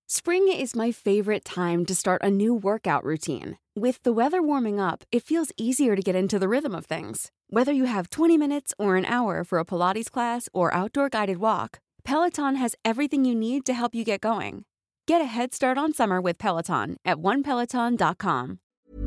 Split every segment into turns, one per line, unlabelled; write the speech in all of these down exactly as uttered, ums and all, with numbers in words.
Spring is my favorite time to start a new workout routine. With the weather warming up, it feels easier to get into the rhythm of things. Whether you have twenty minutes or an hour for a Pilates class or outdoor guided walk, Peloton has everything you need to help you get going. Get a head start on summer with Peloton at one peloton dot com.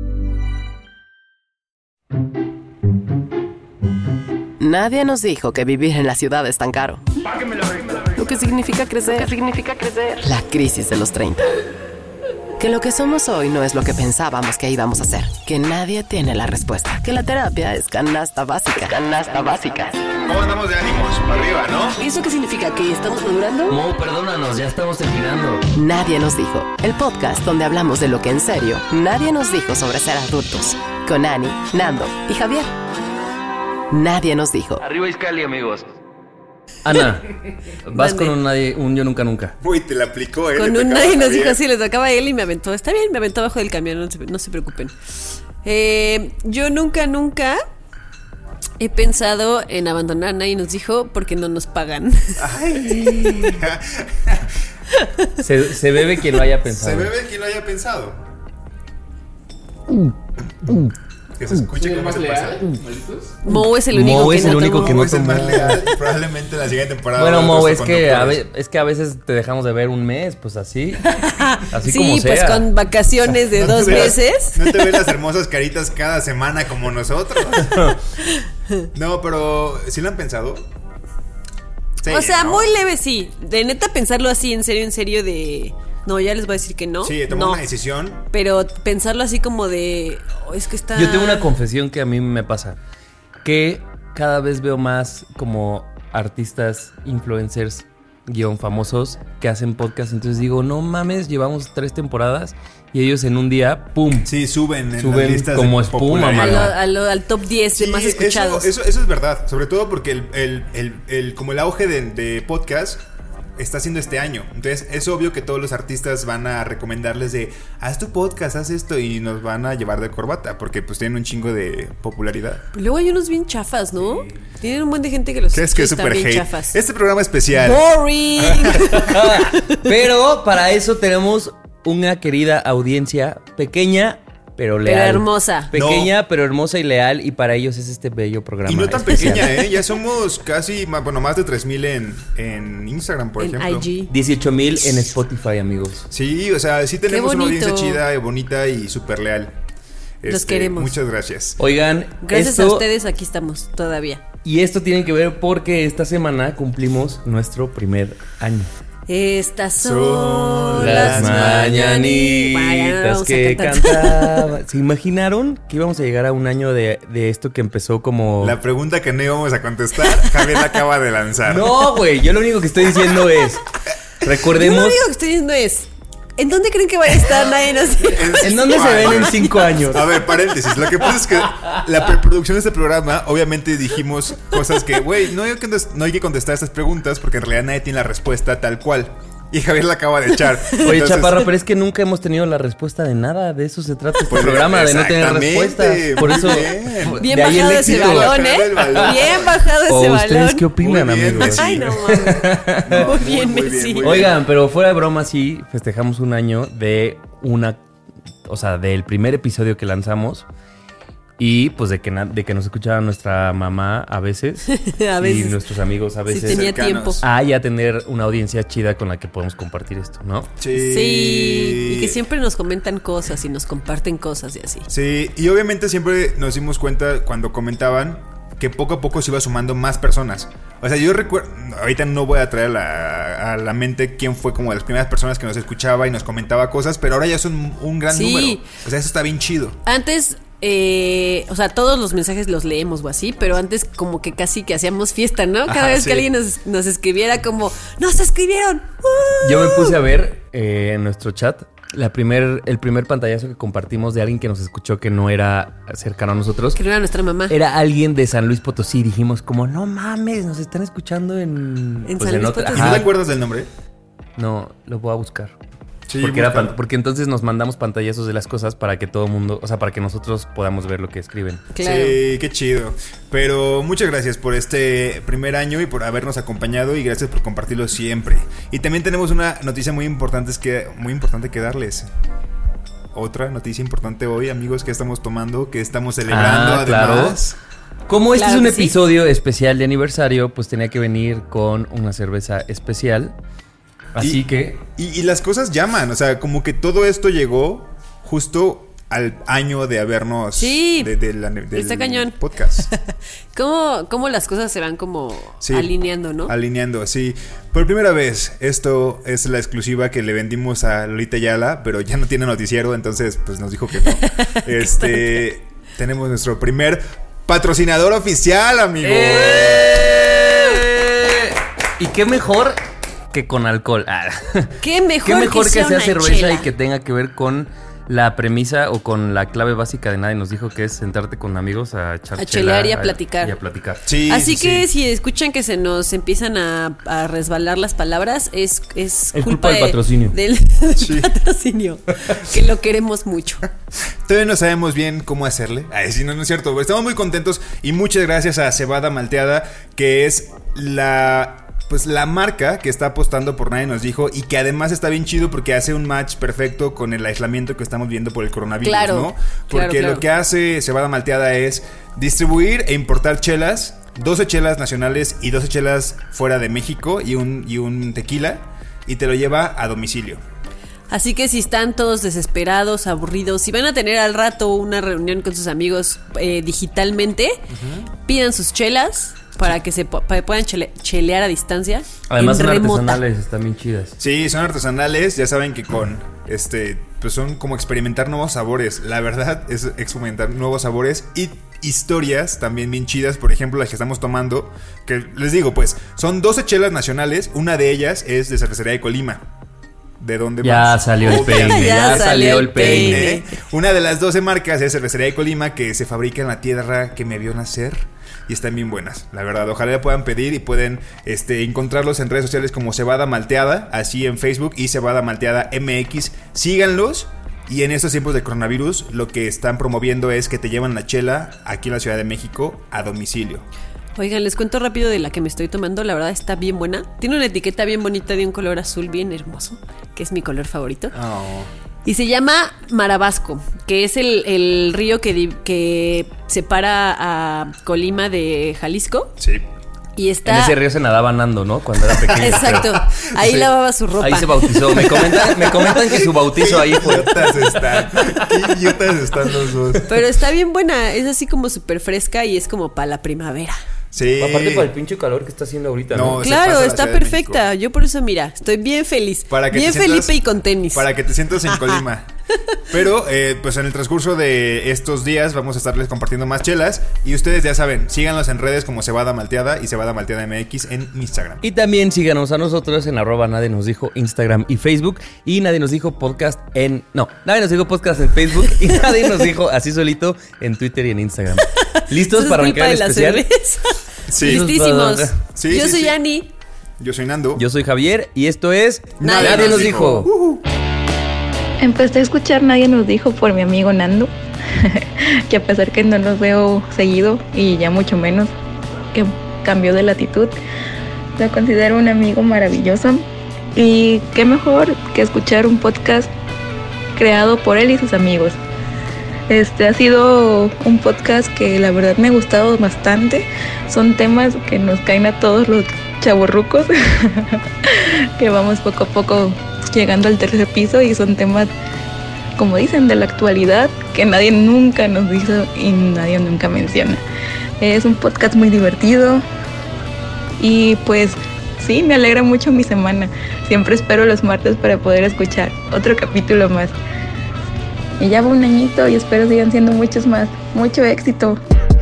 Nadie nos dijo que vivir en la ciudad es tan caro. Lo que significa crecer.
¿Qué significa crecer?
La crisis de los treinta. Que lo que somos hoy no es lo que pensábamos que íbamos a ser. Que nadie tiene la respuesta. Que la terapia es canasta básica.
Canasta básica.
¿Cómo andamos de ánimos? Para arriba, ¿no?
¿Eso qué significa? ¿Que estamos madurando?
Mo, perdónanos, ya estamos terminando.
Nadie nos dijo. El podcast donde hablamos de lo que en serio nadie nos dijo sobre ser adultos. Con Ani, Nando y Javier. Nadie nos dijo.
Arriba Iscali, amigos. Ana, vas
Mande.
con un, nadie, un yo nunca nunca.
Uy, te la aplicó, ¿eh?
Con
Le
un
tocaba
nadie
a
nos
Javier.
dijo así, le tocaba a él y me aventó. Está bien, me aventó abajo del camión, no se, no se preocupen. Eh, yo nunca, nunca he pensado en abandonar a Nadie nos dijo porque no nos pagan.
Ay.
Se, se bebe quien lo haya pensado.
Se bebe quien lo haya pensado. Que se escuche cómo se pasa.
Mo es el único
Mo
que
es
no
el único
tomó.
que
Mo
no
es el
tomó.
más leal. Probablemente la siguiente temporada.
Bueno,
va a
Mo,
haber
es
otros
que, a
conductores.
ve- es que a veces te dejamos de ver un mes, pues así. Así
Sí,
como sea.
pues con vacaciones de
No te
dos
veas-
meses.
No te ves las hermosas caritas cada semana como nosotros. No, pero ¿sí lo han pensado? Sí,
O sea,
¿no?
muy leve sí. De neta pensarlo así, en serio, en serio de... No, ya les voy a decir que no.
Sí, tomó
no.
una decisión.
Pero pensarlo así como de... oh, es que está...
Yo tengo una confesión que a mí me pasa. Que cada vez veo más como artistas, influencers, guión famosos que hacen podcast. Entonces digo, no mames, llevamos tres temporadas y ellos en un día, ¡pum!
Sí, suben en
Suben
las listas
como
de
espuma,
A
popularidad.
lo- a lo- al top diez de
Sí,
más escuchados.
Eso, eso, eso es verdad, sobre todo porque el, el, el, el- como el auge de, de podcast está haciendo este año. Entonces es obvio que todos los artistas van a recomendarles de haz tu podcast, haz esto y nos van a llevar de corbata porque pues tienen un chingo de popularidad.
Luego hay unos bien chafas, ¿no? Tienen un buen de gente que los
¿Crees que es
están
super
bien
hate?
chafas.
Este programa especial.
Boring.
Pero para eso tenemos una querida audiencia pequeña, pero leal.
Pero hermosa.
Pequeña, pero hermosa y leal. Y para ellos es este bello programa.
Y no tan
especial.
pequeña, ¿eh? Ya somos casi, ma- bueno, más de tres mil en, en Instagram, por
En
ejemplo.
I G.
dieciocho mil en Spotify, amigos.
Sí, o sea, sí tenemos una
bonito.
audiencia chida, bonita y súper leal.
Los queremos.
Muchas gracias.
Oigan,
Gracias
esto,
a ustedes aquí estamos todavía.
Y esto tiene que ver porque esta semana cumplimos nuestro primer año.
Estas son
Son
las
las
mañanitas
Mañanitas que cantaba. ¿Se imaginaron que íbamos a llegar a un año de, de esto que empezó como...
La pregunta que no íbamos a contestar, Javier la acaba de lanzar.
No, güey, yo lo único que estoy diciendo es...
Yo
Recordemos...
lo único que estoy diciendo es, ¿en dónde creen que vaya a estar? Nadie nos
¿En dónde se ven en cinco años?
A ver, paréntesis. Lo que pasa es que la preproducción de este programa, obviamente dijimos cosas que, güey, no, hay que contes- no hay que contestar estas preguntas porque en realidad nadie tiene la respuesta tal cual. Y Javier la acaba de echar.
Oye,
Entonces,
Chaparro, pero es que nunca hemos tenido la respuesta de nada. De eso se trata este
Pues,
programa, de no tener
exactamente,
respuestas. Por
muy
eso,
bien.
Bien
de ahí el
bajado ese
éxito.
balón, ¿eh?
Bajado el balón.
Bien bajado ese
¿O
balón.
ustedes qué opinan,
Muy bien,
amigos?
Messi.
Ay, no mames. Muy bien,
muy bien,
Messi.
muy bien.
Oigan, pero fuera de broma, sí, festejamos un año de una... O sea, del primer episodio que lanzamos. Y pues de que, na- de que nos escuchaba nuestra mamá a veces.
A veces.
Y nuestros amigos a
Si
veces.
tenía
cercanos.
tiempo.
A ya tener una audiencia chida con la que podemos compartir esto, ¿no?
Sí.
Sí, y que siempre nos comentan cosas y nos comparten cosas y así.
Sí, y obviamente siempre nos dimos cuenta cuando comentaban que poco a poco se iba sumando más personas. O sea, yo recuerdo, ahorita no voy a traer a la, a la mente quién fue como de las primeras personas que nos escuchaba y nos comentaba cosas, pero ahora ya son un gran
Sí.
número. O sea, eso está bien chido.
Antes, eh, o sea, todos los mensajes los leemos o así, pero antes como que casi que hacíamos fiesta, ¿no? Cada
Ajá,
vez
sí.
que alguien nos, nos escribiera como, ¡nos escribieron! ¡Uh!
Yo me puse a ver eh, en nuestro chat la primer, el primer pantallazo que compartimos de alguien que nos escuchó que no era cercano a nosotros.
Que no era nuestra mamá.
Era alguien de San Luis Potosí. Dijimos como, no mames, nos están escuchando en...
En San Luis
otra-
Potosí.
¿Y no
Ajá.
te acuerdas del nombre?
No, lo voy a buscar.
Sí,
porque, era
búscalo.
pan- porque entonces nos mandamos pantallazos de las cosas para que todo el mundo, o sea, para que nosotros podamos ver lo que escriben.
Claro.
Sí, qué chido. Pero muchas gracias por este primer año y por habernos acompañado y gracias por compartirlo siempre. Y también tenemos una noticia muy importante, es que, muy importante que darles. Otra noticia importante hoy, amigos, que estamos tomando, que estamos celebrando
Ah, claro.
además.
Como este
Claro
es un
que sí.
episodio especial de aniversario, pues tenía que venir con una cerveza especial. Así
Y-
que
Y, y las cosas llaman, o sea, como que todo esto llegó justo al año de habernos...
Sí,
de, de la- del
está cañón.
podcast.
¿Cómo, cómo las cosas se van como
Sí,
alineando, ¿no?
Alineando, sí. Por primera vez, esto es la exclusiva que le vendimos a Lolita Ayala, pero ya no tiene noticiero, entonces pues nos dijo que no. Este, tenemos nuestro primer patrocinador oficial, amigo.
¡Eh! Y qué mejor que con alcohol. Ah.
Qué mejor,
Qué mejor que,
sea
sea
una
cerveza
chela.
y que tenga que ver con la premisa o con la clave básica de Nadie nos dijo, que es sentarte con amigos a echar
A
chela,
chelear y a platicar.
Y a platicar.
Sí,
Así
sí,
que
sí.
si escuchan que se nos empiezan a, a resbalar las palabras, es, es,
Es culpa del
de-
patrocinio.
Del,
Sí.
del patrocinio. Que lo queremos mucho.
Todavía no sabemos bien cómo hacerle. Ay, sí, no, no es cierto. Estamos muy contentos y muchas gracias a Cebada Malteada, que es la... Pues la marca que está apostando por Nadie nos dijo y que además está bien chido porque hace un match perfecto con el aislamiento que estamos viendo por el coronavirus,
Claro,
¿no? Porque
claro, claro.
lo que hace Cebada Malteada es distribuir e importar chelas, doce chelas nacionales y doce chelas fuera de México y un, y un tequila, y te lo lleva a domicilio.
Así que si están todos desesperados, aburridos, si van a tener al rato una reunión con sus amigos eh, digitalmente, pidan sus chelas para que se po- para que puedan chele- chelear a distancia.
Además
en
son
remota.
artesanales, están bien chidas.
Sí, son artesanales, ya saben que con este, pues son como experimentar nuevos sabores. La verdad es experimentar nuevos sabores y historias también bien chidas. Por ejemplo, las que estamos tomando, que les digo, pues son doce chelas nacionales. Una de ellas es de Cervecería de Colima. ¿De dónde
Ya
más?
salió el
Obviamente.
peine, ya, salió el peine.
peine.
Una de las doce marcas es Cervecería de Colima, que se fabrica en la tierra que me vio nacer. Y están bien buenas, la verdad. Ojalá la puedan pedir y pueden este, encontrarlos en redes sociales como Cebada Malteada, así en Facebook, y Cebada Malteada M X. Síganlos. Y en estos tiempos de coronavirus, lo que están promoviendo es que te llevan la chela aquí en la Ciudad de México a domicilio.
Oigan, les cuento rápido de la que me estoy tomando. La verdad está bien buena. Tiene una etiqueta bien bonita de un color azul bien hermoso, que es mi color favorito.
Oh.
Y se llama Marabasco, que es el, el río que, di- que separa a Colima de Jalisco.
Sí.
Y está...
En ese río se nadaba Nando, ¿no? Cuando era pequeño.
Exacto. Ahí
Sí.
lavaba su ropa.
Ahí se bautizó. Me comentan, me comentan que su bautizo ahí
Qué
fue.
idiotas están. Qué idiotas están los dos.
Pero está bien buena. Es así como súper fresca y es como para la primavera.
Sí.
Aparte por el pinche calor que está haciendo ahorita, ¿no?
No, se
Claro,
pasa la
está
Ciudad de
perfecta.
México.
Yo por eso, mira, estoy bien feliz.
Para que
bien
te sientas-
Felipe y con tenis.
Para que te sientas en Colima. Pero, eh, pues en el transcurso de estos días vamos a estarles compartiendo más chelas. Y ustedes ya saben, síganos en redes como Cebada Malteada y Cebada Malteada M X en Instagram.
Y también síganos a nosotros en arroba Nadie nos dijo Instagram y Facebook. Y Nadie nos dijo podcast en... No, Nadie nos dijo podcast en Facebook. Y Nadie nos dijo así solito en Twitter y en Instagram. ¿Listos
Eso es
para
culpa
arrancar el
de la
especial?
cerveza.
Sí.
Listísimos.
Sí,
Yo
sí,
soy
sí.
Ani.
Yo soy Nando.
Yo soy Javier y esto es
Nadie
Nadie,
nos
nos
dijo.
dijo.
Empecé a escuchar Nadie nos dijo por mi amigo Nando, que a pesar que no los veo seguido y ya mucho menos que cambió de latitud, lo considero un amigo maravilloso. Y qué mejor que escuchar un podcast creado por él y sus amigos. Este ha sido un podcast que la verdad me ha gustado bastante. Son temas que nos caen a todos los chavorrucos, que vamos poco a poco llegando al tercer piso, y son temas, como dicen, de la actualidad que nadie nunca nos dice y nadie nunca menciona. Es un podcast muy divertido y pues sí, me alegra mucho mi semana. Siempre espero los martes para poder escuchar otro capítulo más. Y ya va un añito y espero sigan siendo muchos más. Mucho éxito.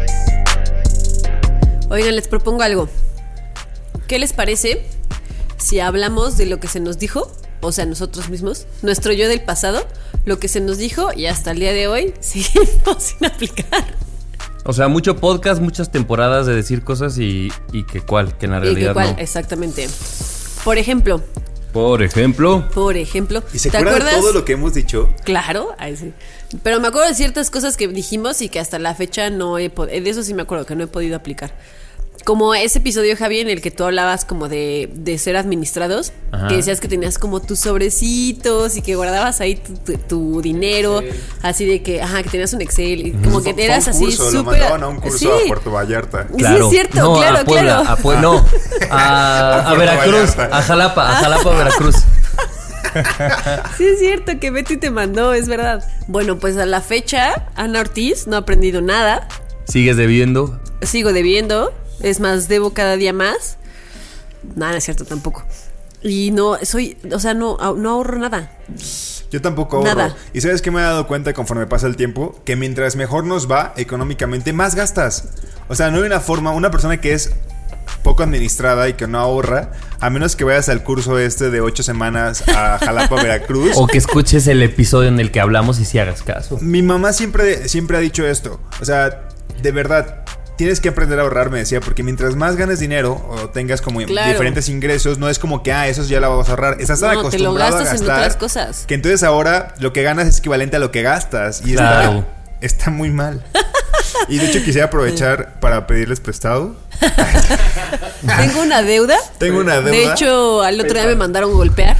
Oigan, les propongo algo. ¿Qué les parece si hablamos de lo que se nos dijo? O sea, nosotros mismos, nuestro yo del pasado, lo que se nos dijo y hasta el día de hoy seguimos sin aplicar.
O sea, mucho podcast, muchas temporadas de decir cosas y, y que cuál, que en la
¿Y
realidad
que cuál?
no.
Exactamente. Por ejemplo,
Por Por ejemplo.
Por ejemplo.
¿Y se
¿Te
acuerdan
acuerdas?
de todo lo que hemos dicho?
Claro, ay, sí. Pero me acuerdo de ciertas cosas que dijimos y que hasta la fecha no he podido. De eso sí me acuerdo que no he podido aplicar. Como ese episodio, Javi, en el que tú hablabas como de, de ser administrados. Ajá. Que decías que tenías como tus sobrecitos y que guardabas ahí tu, tu, tu dinero. Sí. Así de que, ajá, que tenías un Excel. Y como que eras
fue un curso,
así
lo
súper.
mandaban a un curso sí. a Puerto Vallarta.
Claro.
Sí, es cierto,
no,
claro,
a Puebla,
claro.
A Pue- no, a, a, a Veracruz, Vallarta. a Jalapa, a Jalapa, Veracruz.
Sí, es cierto que Betty te mandó, es verdad. Bueno, pues a la fecha, Ana Ortiz no ha aprendido nada.
¿Sigues debiendo?
Sigo debiendo. Es más, debo cada día más. Nada, no es cierto tampoco. Y no, soy, o sea, no, no ahorro nada.
Yo tampoco ahorro.
Nada.
Y ¿sabes qué me he dado cuenta conforme pasa el tiempo? Que mientras mejor nos va económicamente, más gastas. O sea, no hay una forma, una persona que es poco administrada y que no ahorra, a menos que vayas al curso este de ocho semanas a Jalapa, Veracruz.
O que escuches el episodio en el que hablamos y si hagas caso.
Mi mamá siempre, siempre ha dicho esto. O sea, de verdad, tienes que aprender a ahorrar, me decía, porque mientras más ganes dinero o tengas como claro. diferentes ingresos, no es como que, ah, esos ya la vamos a ahorrar. Estás tan no, acostumbrado a gastar
en otras cosas.
Que entonces ahora lo que ganas es equivalente a lo que gastas. Y
claro.
está, está muy mal. Y de hecho quisiera aprovechar para pedirles prestado.
Tengo una deuda.
Tengo una deuda.
De hecho, al otro día me mandaron golpear.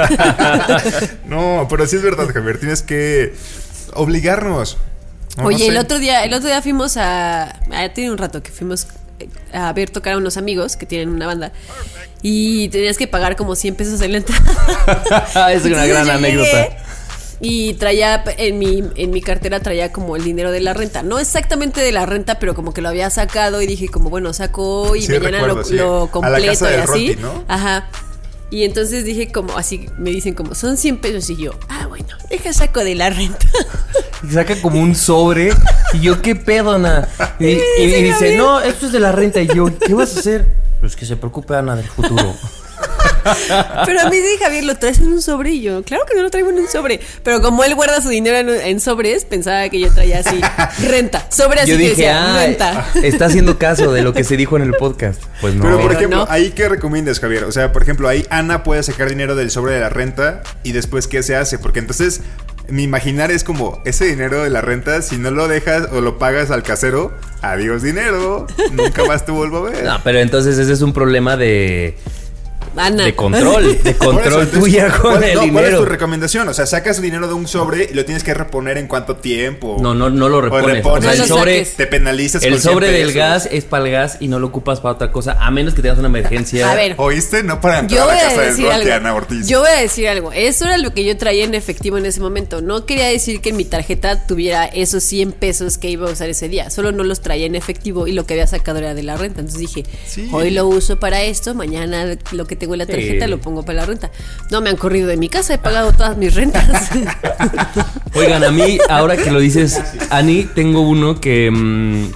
No, pero sí es verdad, Javier. Tienes que obligarnos. No,
Oye,
no sé.
el otro día, el otro día fuimos a. Ya tiene un rato que fuimos a ver tocar a unos amigos que tienen una banda. Y tenías que pagar como cien pesos en la entrada.
Es una gran anécdota.
Y traía en mi, en mi cartera traía como el dinero de la renta. No exactamente de la renta, pero como que lo había sacado. Y dije como, bueno, saco y sí, mañana recuerdo, lo, sí. lo completo a la casa y del así Roti, ¿no? Ajá. Y entonces dije como, así me dicen como, son cien pesos. Y yo, ah, bueno, deja saco de la renta.
Y saca como un sobre. Y yo, ¿qué pedo, Ana? Y, y, y, y dice, no, esto es de la renta. Y yo, ¿qué vas a hacer? Pues que se preocupe Ana del futuro.
Pero a mí sí, Javier, lo traes en un sobre. Y yo, claro que no lo traigo en un sobre. Pero como él guarda su dinero en, en sobres, pensaba que yo traía así, renta. Sobre así
yo
que
dije,
decía,
ah,
renta.
Está haciendo caso de lo que se dijo en el podcast. Pues no.
Pero por ejemplo,
no.
¿ahí qué recomiendas, Javier? O sea, por ejemplo, ahí Ana puede sacar dinero del sobre de la renta. Y después, ¿qué se hace? Porque entonces, mi imaginar es como, ese dinero de la renta, si no lo dejas o lo pagas al casero, adiós dinero, nunca más te vuelvo a ver.
No, pero entonces ese es un problema de...
Ana.
De control, de control
eso,
tuya
entonces,
con
¿cuál,
el
no,
dinero.
¿Cuál es tu recomendación? O sea, sacas dinero de un sobre y lo tienes que reponer en cuánto tiempo.
No, no, no lo repones.
O, repones,
o sea, el
no
sobre,
te penalizas
el
con
sobre del
pesos.
gas es para el gas y no lo ocupas para otra cosa, a menos que tengas una emergencia.
A ver.
¿Oíste? No para entrar
Yo
a
voy
la
a
casa del
decir
Roti,
algo.
Ana Ortiz.
Yo voy a decir algo. Eso era lo que yo traía en efectivo en ese momento. No quería decir que en mi tarjeta tuviera esos cien pesos que iba a usar ese día. Solo no los traía en efectivo y lo que había sacado era de la renta. Entonces dije,
sí.
hoy lo uso para esto, mañana lo que tengo en la tarjeta
Sí.
lo pongo para la renta. No me han corrido de mi casa, he pagado todas mis rentas.
Oigan, a mí, ahora que lo dices, Ani, tengo uno que... Mmm,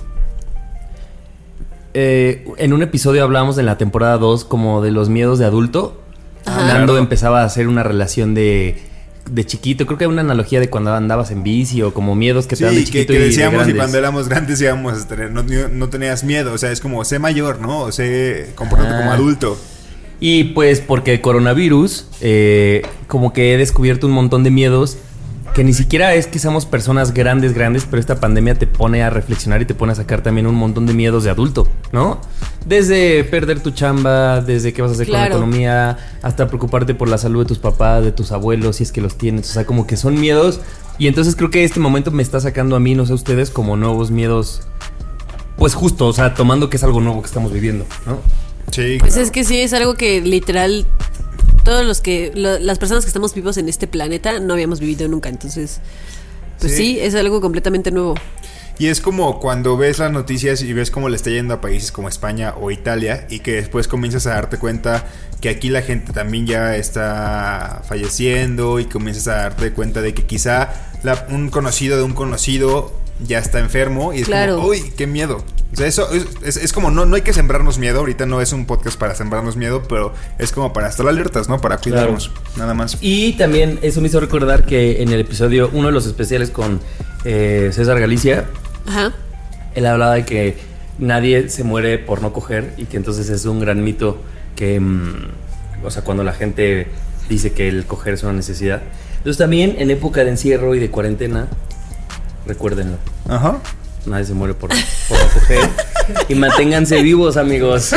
eh, en un episodio hablamos en la temporada dos como de los miedos de adulto.
Ajá.
Nando
Claro.
empezaba a hacer una relación de... De chiquito, creo que hay una analogía de cuando andabas en bici o como miedos que te
Sí,
dan de
que,
chiquito
que
y de
decíamos y
grandes.
cuando éramos grandes íbamos a tener, no, no tenías miedo, o sea, es como, sé mayor, ¿no? O sé, comportarte
Ah.
como adulto.
Y pues porque el coronavirus, eh, como que he descubierto un montón de miedos que ni siquiera es que seamos personas grandes, grandes, pero esta pandemia te pone a reflexionar y te pone a sacar también un montón de miedos de adulto, ¿no? Desde perder tu chamba, desde qué vas a hacer
Claro.
con la economía, hasta preocuparte por la salud de tus papás, de tus abuelos, si es que los tienes. O sea, como que son miedos. Y entonces creo que este momento me está sacando a mí, no sé a ustedes, como nuevos miedos. Pues justo, o sea, tomando que es algo nuevo que estamos viviendo, ¿no?
Sí,
Pues
claro.
es que sí, es algo que literal todos los que lo- las personas que estamos vivos en este planeta no habíamos vivido nunca, entonces pues sí,
Sí.
es algo completamente nuevo.
Y es como cuando ves las noticias y ves cómo le está yendo a países como España o Italia y que después comienzas a darte cuenta que aquí la gente también ya está falleciendo y comienzas a darte cuenta de que quizá la- un conocido de un conocido ya está enfermo y es
Claro.
como, uy, qué miedo. O sea, eso es, es, es como, no, no hay que sembrarnos miedo, ahorita no es un podcast para sembrarnos miedo, pero es como para estar alertas, ¿no? Para cuidarnos, nada más.
Y también eso me hizo recordar que en el episodio, uno de los especiales con eh, César Galicia,
Ajá.
él hablaba de que nadie se muere por no coger y que entonces es un gran mito que, mm, o sea, cuando la gente dice que el coger es una necesidad. Entonces también en época de encierro y de cuarentena, recuérdenlo.
Ajá.
Nadie se muere por, por no coger. Y manténganse vivos, amigos.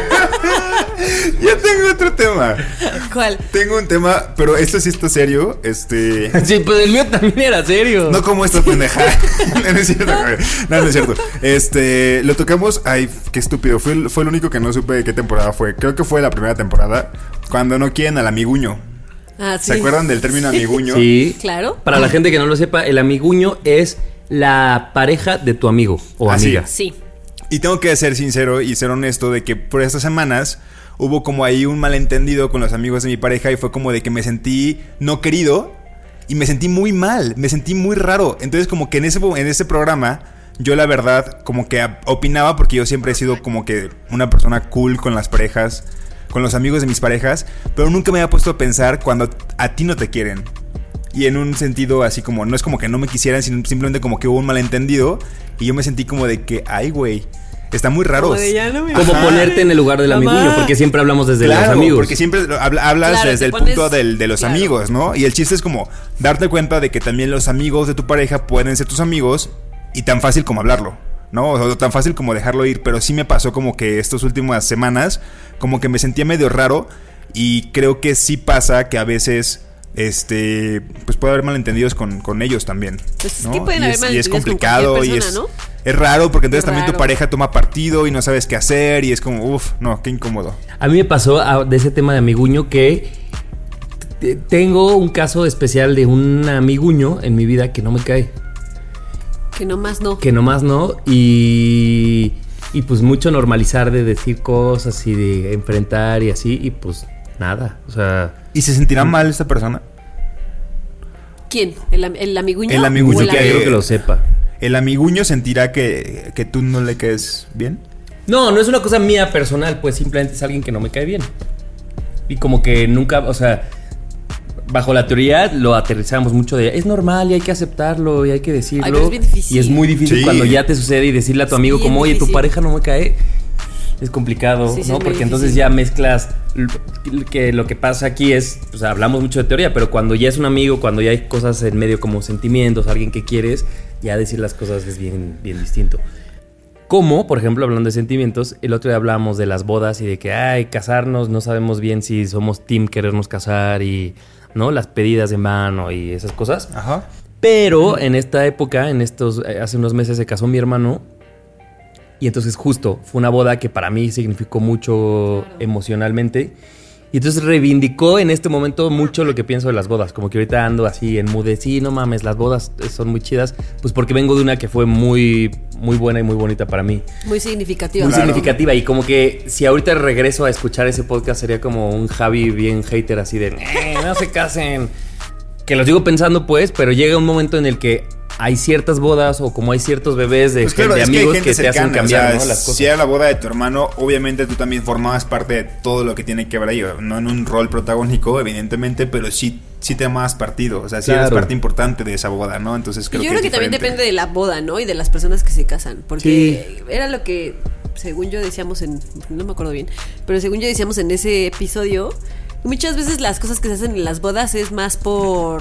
Ya tengo otro tema.
¿Cuál?
Tengo un tema, pero esto sí está serio. Este.
Sí, pues el mío también era serio.
No como esta pendejada. No es cierto, güey. No, no es cierto. Este, lo tocamos. Ay, qué estúpido. Fue, el- fue el único que no supe de qué temporada fue. Creo que fue la primera temporada. Cuando no quieren al amiguño.
Ah, sí.
¿Se acuerdan del término amiguño?
Sí.
Claro.
Para la gente que no lo sepa, el amiguño es la pareja de tu amigo o
Así.
amiga.
Sí.
Y tengo que ser sincero y ser honesto de que por estas semanas hubo como ahí un malentendido con los amigos de mi pareja y fue como de que me sentí no querido y me sentí muy mal, me sentí muy raro. Entonces como que en ese, en ese programa yo la verdad como que opinaba porque yo siempre he sido como que una persona cool con las parejas, con los amigos de mis parejas, pero nunca me había puesto a pensar cuando a ti no te quieren. Y en un sentido así como, no es como que no me quisieran, sino simplemente como que hubo un malentendido y yo me sentí como de que, ay güey, está muy raro.
Como de ya no me-
Como
Ajá.
ponerte en el lugar del
Mamá.
amiguño, porque siempre hablamos desde
Claro,
los amigos.
porque siempre lo habla- hablas
Claro,
desde
te
el
pones-
punto del, de los
claro.
amigos, ¿no? Y el chiste es como darte cuenta de que también los amigos de tu pareja pueden ser tus amigos y tan fácil como hablarlo, ¿no? O tan fácil como dejarlo ir. Pero sí me pasó como que estas últimas semanas como que me sentía medio raro y creo que sí pasa que a veces... Este, pues puede haber malentendidos con, con ellos también.
Pues es
¿no?
que pueden
y
haber
es, y es
malentendidos con
complicado
cualquier
y
persona,
es,
¿no?
es raro porque entonces
Es
también tu
raro.
pareja toma partido y no sabes qué hacer y es como, uff, no, qué incómodo.
A mí me pasó ah, de ese tema de amiguño que t- tengo un caso especial de un amiguño en mi vida que no me cae.
Que nomás no.
Que nomás no. Y, y pues mucho normalizar de decir cosas y de enfrentar y así. Y pues nada. O sea,
¿Y se sentirá mal esta persona?
¿Quién? ¿El, am- el amiguño?
El amiguño
¿O el
que
amigo?
quiero que lo sepa.
¿El amiguño sentirá que, que tú no le caes bien?
No, no es una cosa mía personal, pues simplemente es alguien que no me cae bien. Y como que nunca, o sea, bajo la teoría lo aterrizamos mucho de es normal y hay que aceptarlo y hay que decirlo.
Ay, pero es bien difícil.
Y es muy difícil
Sí.
cuando ya te sucede y decirle a tu
Es
amigo
bien
como, oye, tu
difícil.
pareja no me cae. Es complicado,
Sí, sí,
¿no?
es muy
Porque entonces
difícil.
ya mezclas l- que lo que pasa aquí es, o sea, hablamos mucho de teoría, pero cuando ya es un amigo, cuando ya hay cosas en medio como sentimientos, alguien que quieres, ya decir las cosas es bien, bien distinto. Como, por ejemplo, hablando de sentimientos, el otro día hablábamos de las bodas y de que, ay, casarnos, no sabemos bien si somos team querernos casar y, ¿no? Las pedidas de mano y esas cosas.
Ajá.
Pero en esta época, en estos, eh, hace unos meses se casó mi hermano. Y entonces justo fue una boda que para mí significó mucho emocionalmente. Y entonces reivindicó en este momento mucho lo que pienso de las bodas. Como que ahorita ando así en mood de, sí, no mames, las bodas son muy chidas. Pues porque vengo de una que fue muy, muy buena y muy bonita para mí.
Muy significativa.
Muy
Claro.
significativa. Y como que si ahorita regreso a escuchar ese podcast sería como un Javi bien hater así de, "Eh, no se casen". Que lo sigo pensando pues, pero llega un momento en el que hay ciertas bodas o como hay ciertos bebés de,
Pues claro,
de
es que hay
amigos
gente
que, te hacen
cercana,
cambiar,
o sea,
¿no? Las cosas.
Si era la boda de tu hermano, obviamente tú también formabas parte de todo lo que tiene que ver ahí. No en un rol protagónico, evidentemente, pero sí, sí te tomabas partido. O sea, sí eres
Claro.
parte importante de esa boda, ¿no? Entonces creo
Yo
que
creo que
es
también
diferente.
depende de la boda, ¿no? Y de las personas que se casan. Porque era lo que, según yo decíamos en... No me acuerdo bien. Pero según yo decíamos en ese episodio, muchas veces las cosas que se hacen en las bodas es más por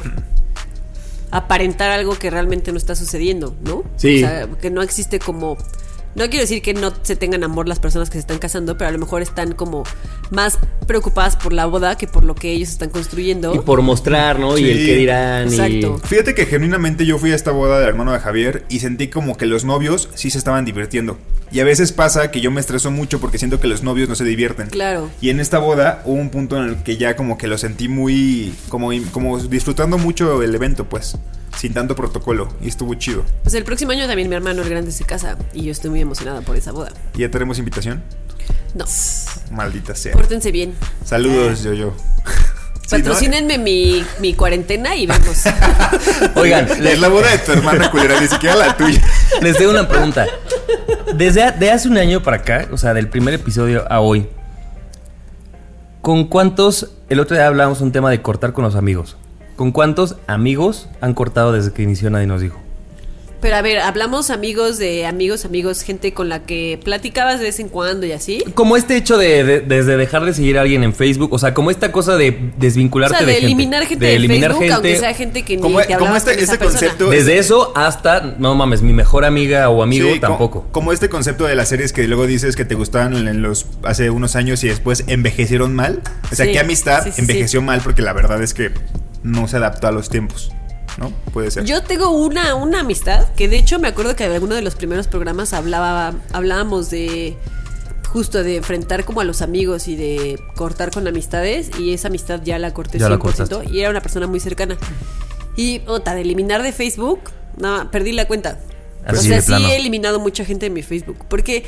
aparentar algo que realmente no está sucediendo, ¿no?
Sí.
O sea, que no existe como... No quiero decir que no se tengan amor las personas que se están casando, pero a lo mejor están como más preocupadas por la boda que por lo que ellos están construyendo.
Y por mostrar, ¿no?
Sí,
Y el que dirán.
exacto.
Fíjate que genuinamente yo fui a esta boda del hermano de Javier y sentí como que los novios sí se estaban divirtiendo. Y a veces pasa que yo me estreso mucho porque siento que los novios no se divierten.
Claro.
Y en esta boda hubo un punto en el que ya como que lo sentí muy... Como, como disfrutando mucho el evento, pues. Sin tanto protocolo. Y estuvo chido.
Pues el próximo año también mi hermano el grande se casa y yo estoy muy emocionada por esa boda.
¿Y ya tenemos invitación?
No,
Maldita sea.
pórtense bien.
Saludos, yo yo.
Patrocínenme mi, mi cuarentena y vamos.
Oigan,
Es la boda de tu hermana culera, ni siquiera la tuya.
les tengo una pregunta. Desde de hace un año para acá, o sea, del primer episodio a hoy, ¿con cuántos, el otro día hablábamos un tema de cortar con los amigos? ¿Con cuántos amigos han cortado desde que inició Nadie Nos Dijo?
Pero a ver, hablamos amigos de amigos, amigos, gente con la que platicabas de vez en cuando y así.
Como este hecho de, de desde dejar de seguir a alguien en Facebook, o sea, como esta cosa de desvincularte
O sea,
de,
de
gente.
eliminar gente de,
de eliminar
Facebook,
gente,
aunque sea gente que ni
Como-
te
como
hablaba
este-
con esa
este
persona.
concepto-
Desde eso hasta, no mames, mi mejor amiga o amigo
Sí, como-
tampoco.
Como, este concepto de las series que luego dices que te gustaban en los hace unos años y después envejecieron mal. O sea,
Sí,
¿qué amistad
sí, sí,
envejeció
sí.
mal? Porque la verdad es que no se adaptó a los tiempos, ¿no? Puede ser.
Yo tengo una, una amistad que de hecho me acuerdo que en alguno de los primeros programas hablaba, hablábamos de justo de enfrentar como a los amigos y de cortar con amistades, y esa amistad ya la corté
Ya la
cien por ciento
cortaste.
y era una persona muy cercana. Y otra, de eliminar de Facebook, nada, perdí la cuenta.
Así
o sea,
de
sí
plano.
he eliminado mucha gente de mi Facebook porque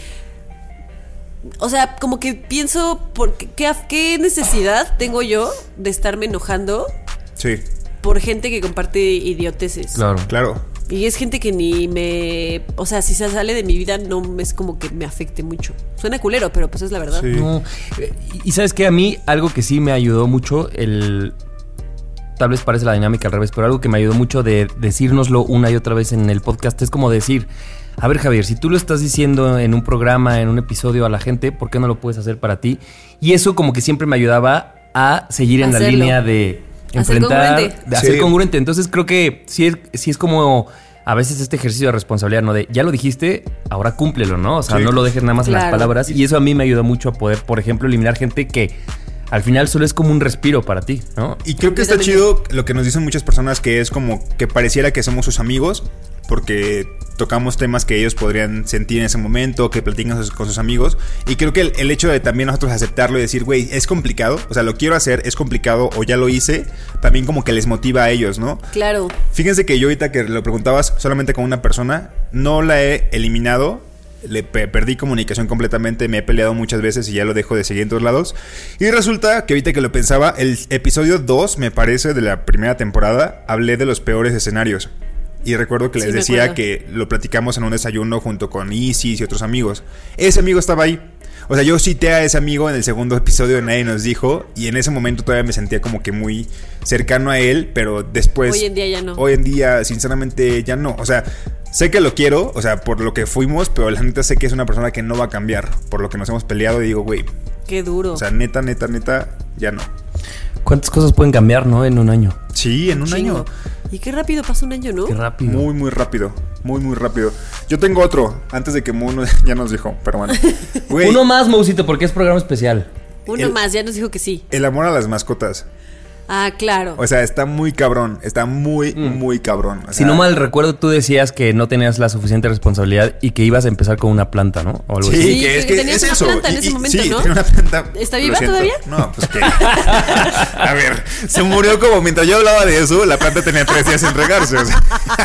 o sea, como que pienso por qué, qué, qué necesidad tengo yo de estarme enojando
Sí,
por gente que comparte idioteces.
Claro.
claro.
Y es gente que ni me... O sea, si se sale de mi vida no es como que me afecte mucho. Suena culero, pero pues es la verdad.
Sí.
No, eh, y y sabes que a mí algo que sí me ayudó mucho, el tal vez parece la dinámica al revés, pero algo que me ayudó mucho de decírnoslo una y otra vez en el podcast es como decir, a ver Javier, si tú lo estás diciendo en un programa, en un episodio a la gente, ¿por qué no lo puedes hacer para ti? Y eso como que siempre me ayudaba a seguir en
Hacerlo.
la línea de
Hacer
enfrentar,
congruente.
de hacer
Sí.
congruente. Entonces creo que sí es, sí es como a veces este ejercicio de responsabilidad, ¿no? De ya lo dijiste, ahora cúmplelo, ¿no? O sea,
Sí.
no lo dejes nada más en las
Claro.
palabras. Y eso a mí me ayudó mucho a poder, por ejemplo, eliminar gente que al final solo es como un respiro para ti, ¿no?
Y creo que está
Completamente.
chido lo que nos dicen muchas personas, que es como que pareciera que somos sus amigos, porque tocamos temas que ellos podrían sentir en ese momento, que platican sus- con sus amigos. Y creo que el, el hecho de también nosotros aceptarlo y decir, güey, es complicado, o sea, lo quiero hacer, es complicado, o ya lo hice, también como que les motiva a ellos, ¿no?
Claro.
Fíjense que yo ahorita que lo preguntabas solamente con una persona, no la he eliminado. Le pe- perdí comunicación completamente, me he peleado muchas veces y ya lo dejo de seguir en todos lados. Y resulta que ahorita que lo pensaba, el episodio dos, me parece, de la primera temporada, hablé de los peores escenarios. Y recuerdo que
Sí,
les
me
decía
acuerdo.
que lo platicamos en un desayuno junto con Isis y otros amigos. Ese amigo estaba ahí. O sea, yo cité a ese amigo en el segundo episodio de Nadie Nos Dijo. Y en ese momento todavía me sentía como que muy cercano a él. Pero después...
Hoy en día ya no.
Hoy en día, sinceramente, ya no. O sea, sé que lo quiero, o sea, por lo que fuimos. Pero la neta sé que es una persona que no va a cambiar. Por lo que nos hemos peleado y digo, güey.
Qué duro.
O sea, neta, neta, neta, ya no.
¿Cuántas cosas pueden cambiar, no? En un año.
Sí, en un
Chingo.
año.
Y qué rápido pasa un año, ¿no?
Qué rápido.
Muy, muy rápido. Muy, muy rápido. Yo tengo otro, antes de que Mono ya nos dijo, pero bueno. Güey,
Uno más, Mousito, porque es programa especial.
Uno
el-
más, ya nos dijo que sí.
el amor a las mascotas.
Ah, claro.
O sea, está muy cabrón. Está muy, muy cabrón. O
Si
sea,
no mal recuerdo, tú decías que no tenías la suficiente responsabilidad y que ibas a empezar con una planta, ¿no? O algo
Sí,
así.
Sí,
que es
que
que
tenías
es
una
eso.
planta en ese momento,
sí,
¿no?
tenía una planta.
¿Está
Lo
viva
siento.
todavía?
No, pues que. A ver, se murió como mientras yo hablaba de eso, la planta tenía tres días sin regarse. O sea.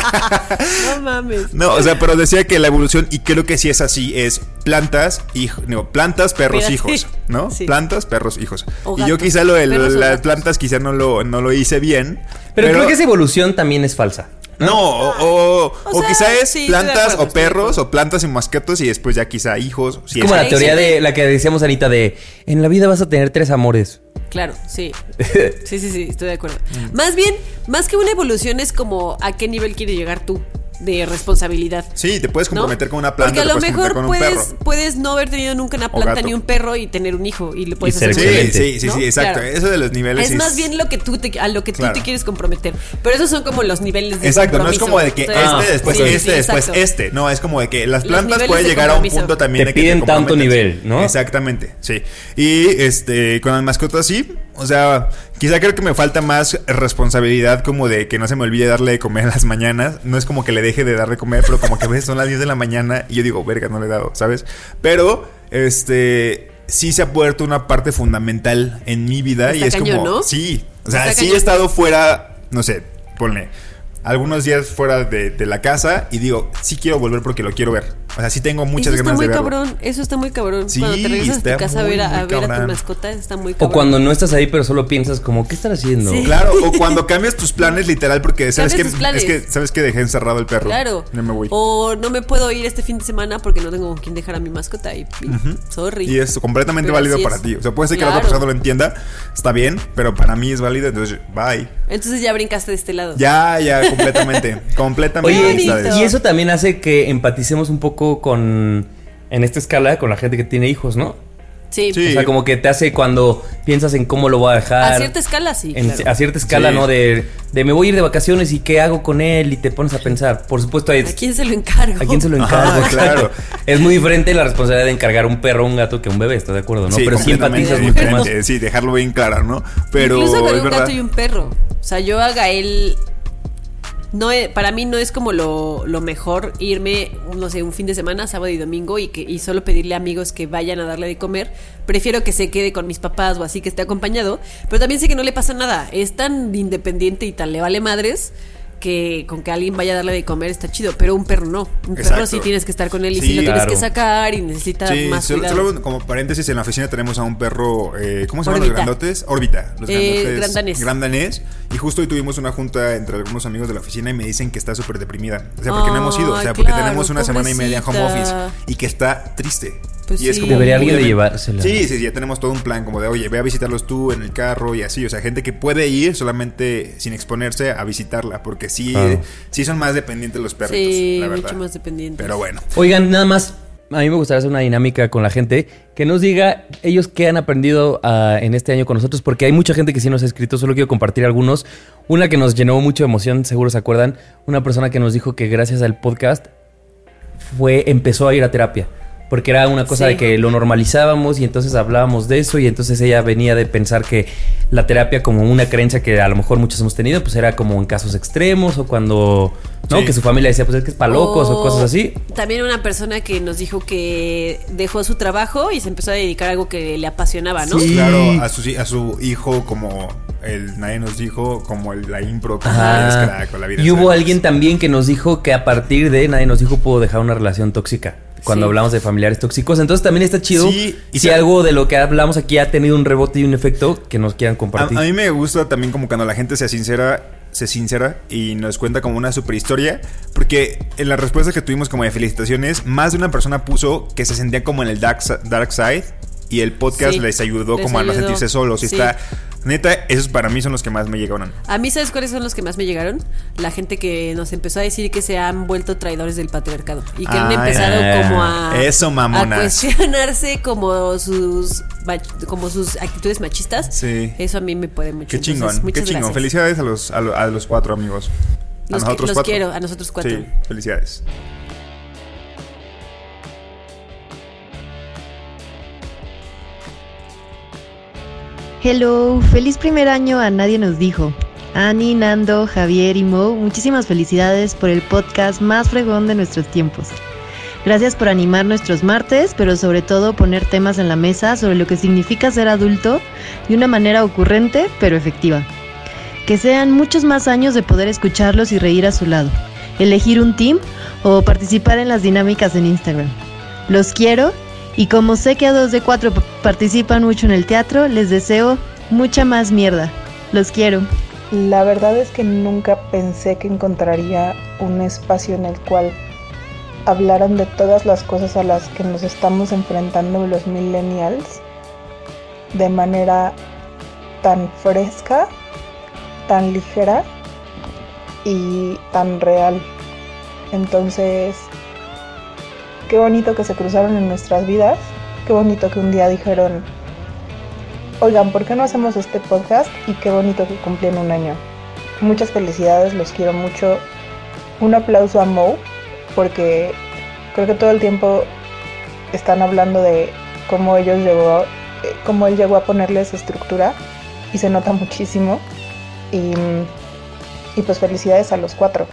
No mames.
No, o sea, pero decía que la evolución, y creo que sí es así, es plantas, hijos, no, plantas, perros,
Mira,
hijos,
sí.
¿no?
Sí.
Plantas, perros, hijos.
O
Y yo
gatos.
quizá lo de lo-
Perros o
las
gatos.
plantas quizá no lo, no lo hice bien.
Pero, creo que esa evolución también es falsa.
No, o, o,
O
o
sea,
quizá es
sí, estoy de
plantas
acuerdo,
o
estoy de
perros
acuerdo.
o plantas y mascotas y después ya quizá hijos. Si
Es como
es-
la teoría de la que decíamos, Anita, de en la vida vas a tener tres amores.
Claro, sí. Sí, sí, sí, estoy de acuerdo. Más bien, más que una evolución es como a qué nivel quieres llegar tú de responsabilidad.
Sí, te puedes
¿no?
comprometer con una planta,
Porque a
te
lo
puedes
mejor
comprometer con un
puedes,
perro.
puedes no haber tenido nunca una
O
planta
gato.
ni un perro y tener un hijo y lo puedes
Y ser
hacer.
Sí,
excelente.
sí, sí,
¿no?
sí, exacto.
Claro.
Eso de los niveles
Es más bien lo que tú te, a lo que tú
Claro.
te quieres comprometer. Pero esos son como los niveles de
Exacto, no es
compromiso.
como de que
Estoy-
este,
Ah,
después
sí, sí,
este, después
exacto.
este. No, es como de que las
Los
plantas
niveles
pueden
de
llegar a un
compromiso.
punto también
Te
de que
piden tanto
comprometes.
nivel, ¿no?
Exactamente, sí. Y este, con las mascotas sí. O sea, quizá creo que me falta más responsabilidad, como de que no se me olvide darle de comer en las mañanas. No es como que le deje de dar de comer, pero como que a veces son las diez de la mañana y yo digo, verga, no le he dado, ¿sabes? Pero, este, sí se ha vuelto una parte fundamental en mi vida.
Está
y es
cañón,
como,
¿no?
sí. O sea,
Está
sí he
cañón.
estado fuera, no sé, ponle algunos días fuera de, de la casa y digo, sí quiero volver porque lo quiero ver. O sea, sí tengo muchas
Eso está
ganas
muy
de verlo.
cabrón, eso está muy cabrón.
Sí,
Cuando te regresas a
está
tu casa a
muy,
ver, a,
muy
a ver a tu
cabrón.
mascota, está muy cabrón.
O cuando no estás ahí, pero solo piensas como, ¿qué están haciendo?
Sí.
Claro, o cuando cambias tus planes literal porque sabes que
Cambias tus planes.
es que sabes que dejé encerrado el perro.
Claro.
No me voy.
O no me puedo ir este fin de semana porque no tengo con quién dejar a mi mascota y, y sorry.
Y es completamente
Pero
válido
así
para
es.
ti. O sea, puede ser que la
Claro.
otra persona no lo entienda, está bien, pero para mí es válido, entonces bye.
Entonces ya brincaste de este lado.
Ya, ya, completamente, completamente.
Oye,
amistades.
y eso también hace que empaticemos un poco con, en esta escala, con la gente que tiene hijos, ¿no?
Sí.
Sí.
O sea, como que te hace cuando piensas en cómo lo voy a dejar.
A cierta escala, sí.
En-
claro.
A cierta escala,
Sí.
¿no? De, de me voy a ir de vacaciones y qué hago con él y te pones a pensar. Por supuesto, hay,
¿A quién se lo encargo?
¿a quién se lo encargo?
Ajá, claro.
Es muy diferente la responsabilidad de encargar un perro o un gato que un bebé, ¿estás de acuerdo? ¿no?
Sí,
Pero sí
completamente
empatizas mucho más.
diferente. Sí, dejarlo bien claro, ¿no? Pero
Incluso con
es
un
verdad.
gato y un perro. O sea, yo a Gael... No, es- para mí no es como lo, lo mejor irme, no sé, un fin de semana, sábado y domingo, y que y solo pedirle a amigos que vayan a darle de comer. Prefiero que se quede con mis papás o así, que esté acompañado. Pero también sé que no le pasa nada. Es tan independiente y tan le vale madres que con que alguien vaya a darle de comer está chido. Pero un perro no. Un perro
Exacto.
sí tienes que estar con él y
Sí,
sí lo tienes
claro.
que sacar y necesita
Sí,
más
solo,
cuidado.
solo como paréntesis, en la oficina tenemos a un perro, eh, ¿cómo se llaman
Órbita.
los grandotes? Órbita. Los
Eh,
grandotes.
gran danés.
Gran danés. Y justo hoy tuvimos una junta entre algunos amigos de la oficina y me dicen que está súper deprimida. O sea, porque no hemos ido. O sea,
Ay,
porque
claro,
tenemos una semana y media en home office
pobrecita.
y que está triste.
Pues
y es
sí.
como
Debería
muy
alguien de
de-
llevársela.
Sí, sí, sí, ya tenemos todo un plan como de, oye, ve a visitarlos tú en el carro y así. O sea, gente que puede ir solamente sin exponerse a visitarla. Porque sí,
Claro.
sí son más dependientes los perritos,
Sí,
la verdad.
mucho más dependientes.
Pero bueno.
Oigan, nada más, a mí me gustaría hacer una dinámica con la gente, que nos diga ellos qué han aprendido ah, en este año con nosotros, porque hay mucha gente que sí nos ha escrito, solo quiero compartir algunos. Una que nos llenó mucho de emoción, seguro se acuerdan, una persona que nos dijo que gracias al podcast fue, empezó a ir a terapia. Porque era una cosa
Sí.
de que lo normalizábamos y entonces hablábamos de eso y entonces ella venía de pensar que la terapia como una creencia que a lo mejor muchos hemos tenido, pues era como en casos extremos o cuando, ¿no?
Sí.
Que su familia decía, pues es que es para locos o cosas así.
También una persona que nos dijo que dejó su trabajo y se empezó a dedicar a algo que le apasionaba, ¿no?
Sí.
Claro, a su, a su hijo como el nadie nos dijo, como el, la impro, como
Ajá.
es crack, o la vida
Y
es
hubo
crack.
alguien también que nos dijo que a partir de nadie nos dijo pudo dejar una relación tóxica. Cuando
Sí.
hablamos de familiares tóxicos. Entonces también está chido.
Sí, y
si
sa-
algo de lo que hablamos aquí ha tenido un rebote y un efecto que nos quieran compartir.
A, a mí me gusta también como cuando la gente se sincera, se sincera y nos cuenta como una super historia, porque en las respuestas que tuvimos como de felicitaciones, más de una persona puso que se sentía como en el dark, si- dark side y el podcast
Sí,
les ayudó
les
como a no
ayudó.
sentirse solos. Y
Sí.
está, neta, esos para mí son los que más me llegaron.
A mí, ¿sabes cuáles son los que más me llegaron? La gente que nos empezó a decir que se han vuelto traidores del patriarcado y que han
Ah,
empezado
ya.
como a
Eso, mamonas.
a cuestionarse como sus mach- como sus actitudes machistas.
Sí.
Eso a mí me puede mucho.
Qué
Entonces,
chingón, qué
muchas
chingón.
gracias.
Felicidades a los, a, lo- a los cuatro amigos. A
Los, que-
nosotros
los
cuatro.
quiero, a nosotros cuatro.
Sí, felicidades.
Hello, feliz primer año a Nadie Nos Dijo. Ani, Nando, Javier y Mo, muchísimas felicidades por el podcast más fregón de nuestros tiempos. Gracias por animar nuestros martes, pero sobre todo poner temas en la mesa sobre lo que significa ser adulto de una manera ocurrente pero efectiva. Que sean muchos más años de poder escucharlos y reír a su lado, elegir un team o participar en las dinámicas en Instagram. Los quiero y como sé que a dos de cuatro p- participan mucho en el teatro, les deseo mucha más mierda. Los quiero.
La verdad es que nunca pensé que encontraría un espacio en el cual hablaran de todas las cosas a las que nos estamos enfrentando los millennials de manera tan fresca, tan ligera y tan real. Entonces, qué bonito que se cruzaron en nuestras vidas, qué bonito que un día dijeron, oigan, ¿por qué no hacemos este podcast? Y qué bonito que cumplieron un año. Muchas felicidades, los quiero mucho. Un aplauso a Mo, porque creo que todo el tiempo están hablando de cómo ellos llegó, eh, cómo él llegó a ponerles estructura y se nota muchísimo. Y, y pues felicidades a los cuatro.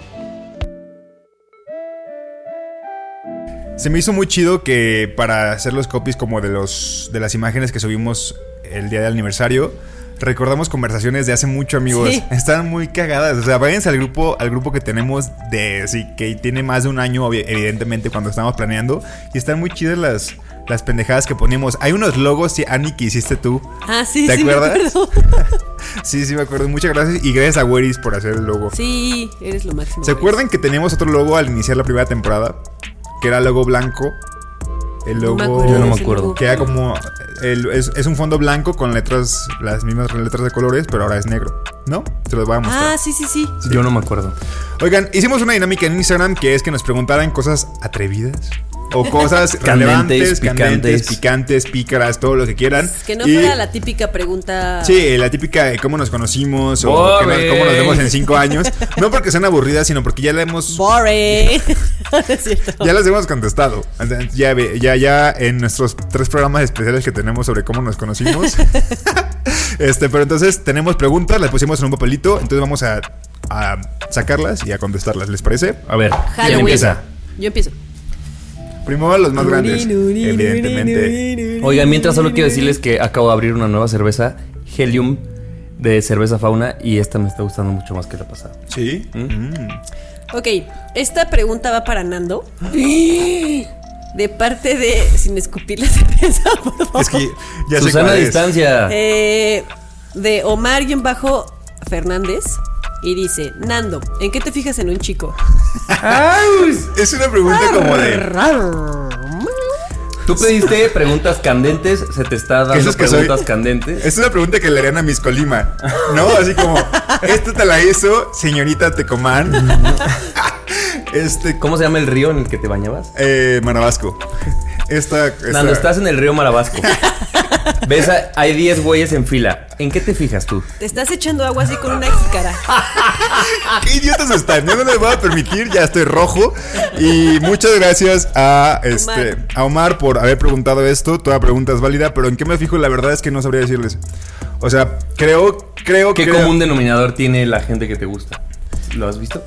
Se me hizo muy chido que para hacer los copies como de los de las imágenes que subimos el día del aniversario, recordamos conversaciones de hace mucho, amigos.
Sí.
Están muy cagadas. O sea, váyanse al grupo, al grupo que tenemos de sí, que tiene más de un año, obvi- evidentemente, cuando estábamos planeando. Y están muy chidas las, las pendejadas que ponemos. Hay unos logos, sí, Ani, que hiciste tú.
Ah, sí,
¿Te
sí,
acuerdas?
me acuerdo.
Sí, sí, me acuerdo. Muchas gracias. Y gracias a Weris por hacer el logo.
Sí, eres lo máximo.
¿Se acuerdan que teníamos otro logo al iniciar la primera temporada? Que era logo blanco. El
No
logo
me acuerdo
Yo no
de
me
ese
acuerdo.
logo.
que era como el- es, es un fondo blanco con letras, las mismas letras de colores, pero ahora es negro. ¿no? Te los voy a mostrar.
Ah, sí, sí, sí.
Sí.
Yo no me acuerdo.
Oigan, hicimos una dinámica en Instagram que es que nos preguntaran cosas atrevidas o cosas
Candentes,
relevantes,
picantes.
candentes, picantes, pícaras, todo lo que quieran.
Que no
Y-
fuera la típica pregunta.
Sí, la típica de cómo nos conocimos o
Boring.
qué nos- cómo nos vemos en cinco años. No porque sean aburridas, sino porque ya la hemos
Boring. Es cierto.
ya las hemos contestado. Ya, ve- ya, ya en nuestros tres programas especiales que tenemos sobre cómo nos conocimos. Este, pero entonces tenemos preguntas, las pusimos en un papelito, entonces vamos a, a sacarlas y a contestarlas, ¿les parece?
A ver, ¿quién
Halloween.
empieza?
Yo empiezo.
Primero los más grandes, evidentemente.
Oigan, mientras solo quiero decirles que acabo de abrir una nueva cerveza, Helium, de cerveza Fauna, y esta me está gustando mucho más que la pasada.
Sí. Mm.
Ok, esta pregunta va para Nando. De parte de. Sin escupir la cerveza, por favor.
Es que ya sé
Susana
cuál
a
es.
distancia.
Eh, de Omar-Bajo Fernández. Y dice: Nando, ¿en qué te fijas en un chico?
Es una pregunta como de
Tú pediste preguntas candentes, se te está
¿Qué
dando
es que
preguntas
soy?
candentes.
Es una pregunta que le harían a Miss Colima, ¿no? Así como, esta te la hizo señorita Tecomán. Este,
¿Cómo se llama el río en el que te bañabas?
eh, Marabasco. Esta, esta-
Nando, estás en el río Marabasco. Ves, a- hay diez güeyes en fila. ¿En qué te fijas tú?
Te estás echando agua así con una jícara.
¿Qué idiotas están? Yo no les voy a permitir, ya estoy rojo. Y muchas gracias a este
Omar.
a Omar por haber preguntado esto. Toda pregunta es válida, pero ¿en qué me fijo? La verdad es que no sabría decirles. O sea, creo, creo
¿Qué
que.
común denominador tiene la gente que te gusta? ¿Lo has visto?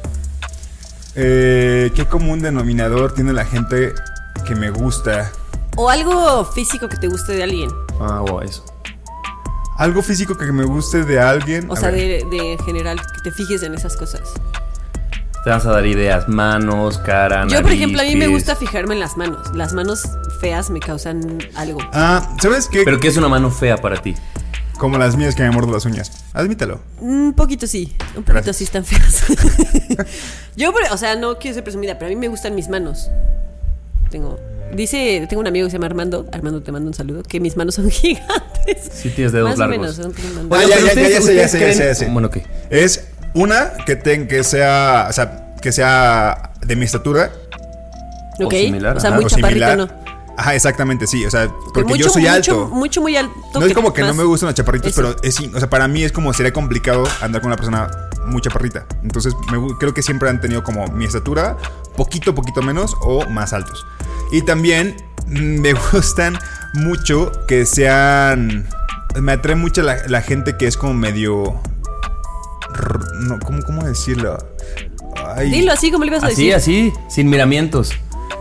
Eh, ¿Qué común denominador tiene la gente que me gusta?
O algo físico que te guste de alguien.
Ah, o eso.
Algo físico que me guste de alguien.
O
A
sea,
ver.
de, de general, que te fijes en esas cosas.
Te vas a dar ideas, manos, cara,
Yo, por
nariz,
ejemplo, a mí me
pies.
gusta fijarme en las manos. Las manos feas me causan algo.
Ah, ¿sabes qué?
¿Pero qué es una mano fea para ti?
Como las mías que me muerdo las uñas. Admítalo.
Un poquito sí, un poquito
Gracias.
sí están feas. Yo, por- o sea, no quiero ser presumida, pero a mí me gustan mis manos. Tengo, dice, tengo un amigo que se llama Armando. Armando, te mando un saludo. Que mis manos son gigantes.
Sí tienes dedos
Más
largos.
o menos. son como-
Ah, ya,
pero
ya, ya, ya sé, ya sé, ya
creen-
sé, ya sé.
Bueno, ¿qué?
Es una que, ten, que sea, o sea, que sea de mi estatura.
O
Ok,
similar,
o sea,
ajá.
muy
o
chaparrito,
similar.
¿no?
Ajá, exactamente, sí. O sea, porque
mucho,
yo soy alto.
Mucho, mucho, muy alto.
No es como que no
más-
me gustan los chaparritos,
eso.
pero es, o sea, para mí es como sería complicado andar con una persona muy chaparrita. Entonces, me gu- creo que siempre han tenido como mi estatura, poquito, poquito menos o más altos. Y también mm, me gustan mucho que sean. Me atrae mucho la, la gente que es como medio. r- No, ¿cómo, cómo decirlo? Ay,
Dilo así como le ibas a
Así,
decir.
así, sin miramientos.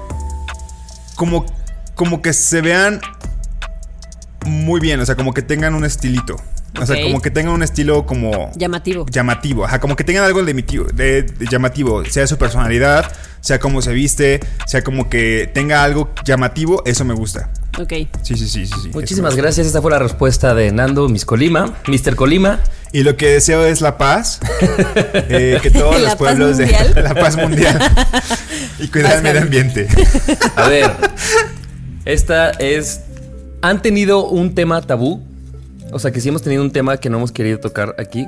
como, como que se vean muy bien, o sea, como que tengan un estilito. O sea,
Ok.
como que tengan un estilo como
Llamativo.
llamativo, ajá, como que tengan algo de, de, de llamativo, sea su personalidad, sea cómo se viste, sea como que tenga algo llamativo, eso me gusta.
Ok.
Sí, sí, sí, sí, sí.
Muchísimas
Eso me
gracias. Esta fue la respuesta de Nando, Miss Colima, mister Colima.
gusta. Y lo que deseo es la paz, eh, que todos
La
los
paz
pueblos
mundial.
de la paz mundial y cuidar el medio ambiente.
A ver, esta es... ¿Han tenido un tema tabú? O sea, que sí hemos tenido un tema que no hemos querido tocar aquí.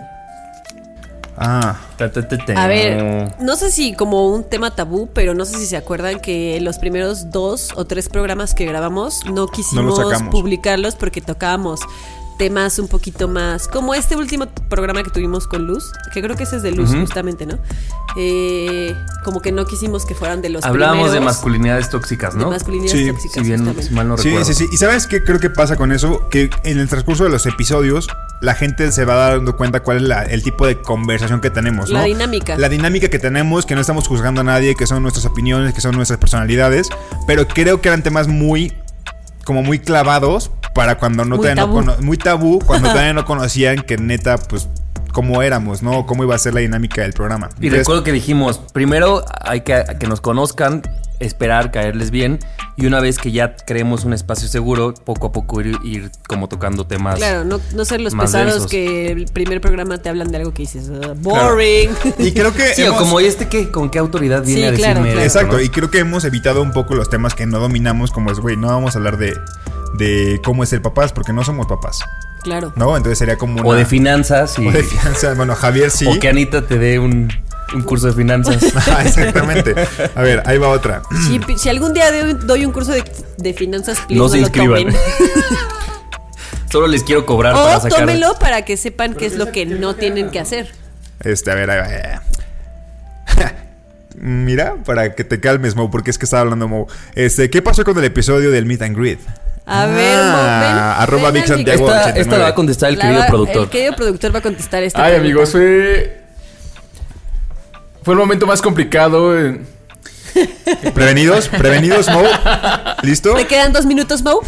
Ah,
Ta, ta, ta, ta.
A ver, no sé si como un tema tabú, pero no sé si se acuerdan que los primeros dos o tres programas que grabamos no quisimos
sacamos.
publicarlos porque tocábamos temas un poquito más, como este último programa que tuvimos con Luz, que creo que ese es de Luz,
Ujú.
justamente, ¿no? Eh, como que no quisimos que fueran de los
Hablábamos de
primeros,
masculinidades tóxicas, ¿no?
de masculinidades
Sí,
tóxicas,
Si bien
justamente.
si mal no
sí,
recuerdo.
sí, sí. ¿Y sabes qué creo que pasa con eso? Que en el transcurso de los episodios la gente se va dando cuenta cuál es la- el tipo de conversación que tenemos, ¿no?
La dinámica.
La dinámica que tenemos, que no estamos juzgando a nadie, que son nuestras opiniones, que son nuestras personalidades, pero creo que eran temas muy, como muy clavados para cuando no
Muy
todavía no
tabú.
cono- muy tabú, cuando todavía no conocían que neta, pues, cómo éramos, ¿no? Cómo iba a ser la dinámica del programa.
Y
Entonces,
recuerdo que dijimos, primero hay que, que nos conozcan, esperar, caerles bien, y una vez que ya creemos un espacio seguro, poco a poco ir, ir como tocando temas.
Claro, no, no ser los
más
pesados
densos.
que el primer programa te hablan de algo que dices, "Ah, boring".
y creo que
Sí, o
hemos-
como este que, ¿con qué autoridad viene
Sí,
a decirme
claro, claro.
esto,
Exacto,
no?
y creo que hemos evitado un poco los temas que no dominamos, como es, güey, no vamos a hablar de, de cómo es el papás, porque no somos papás.
Claro.
¿No? Entonces sería como una...
O de finanzas. Y...
O de finanzas. Bueno, Javier sí.
O que Anita te dé un, un curso de finanzas.
Ah, exactamente. A ver, ahí va otra.
Si, si algún día doy, doy un curso de, de finanzas, please,
no
no
se
lo
inscriban.
tomen.
Solo les quiero cobrar
O
para sacar...
tómelo para que sepan qué es lo que no tienen que hacer.
Este, a ver, ahí va. Mira, para que te calmes, Mo, porque es que estaba hablando Mo. Este, ¿qué pasó con el episodio del Meet and Greet?
A ver,
Ah,
Mo, ven,
arroba
ven
Big
al
Santiago
micro.
Esta,
ochenta y nueve.
esta la va a contestar el
La
querido
va-
productor.
El querido productor va a contestar esta
Ay,
pregunta.
amigos, fue. Fue el momento más complicado. en-
¿Prevenidos? ¿Prevenidos, Mo? ¿Listo?
¿Me quedan dos minutos, Mo?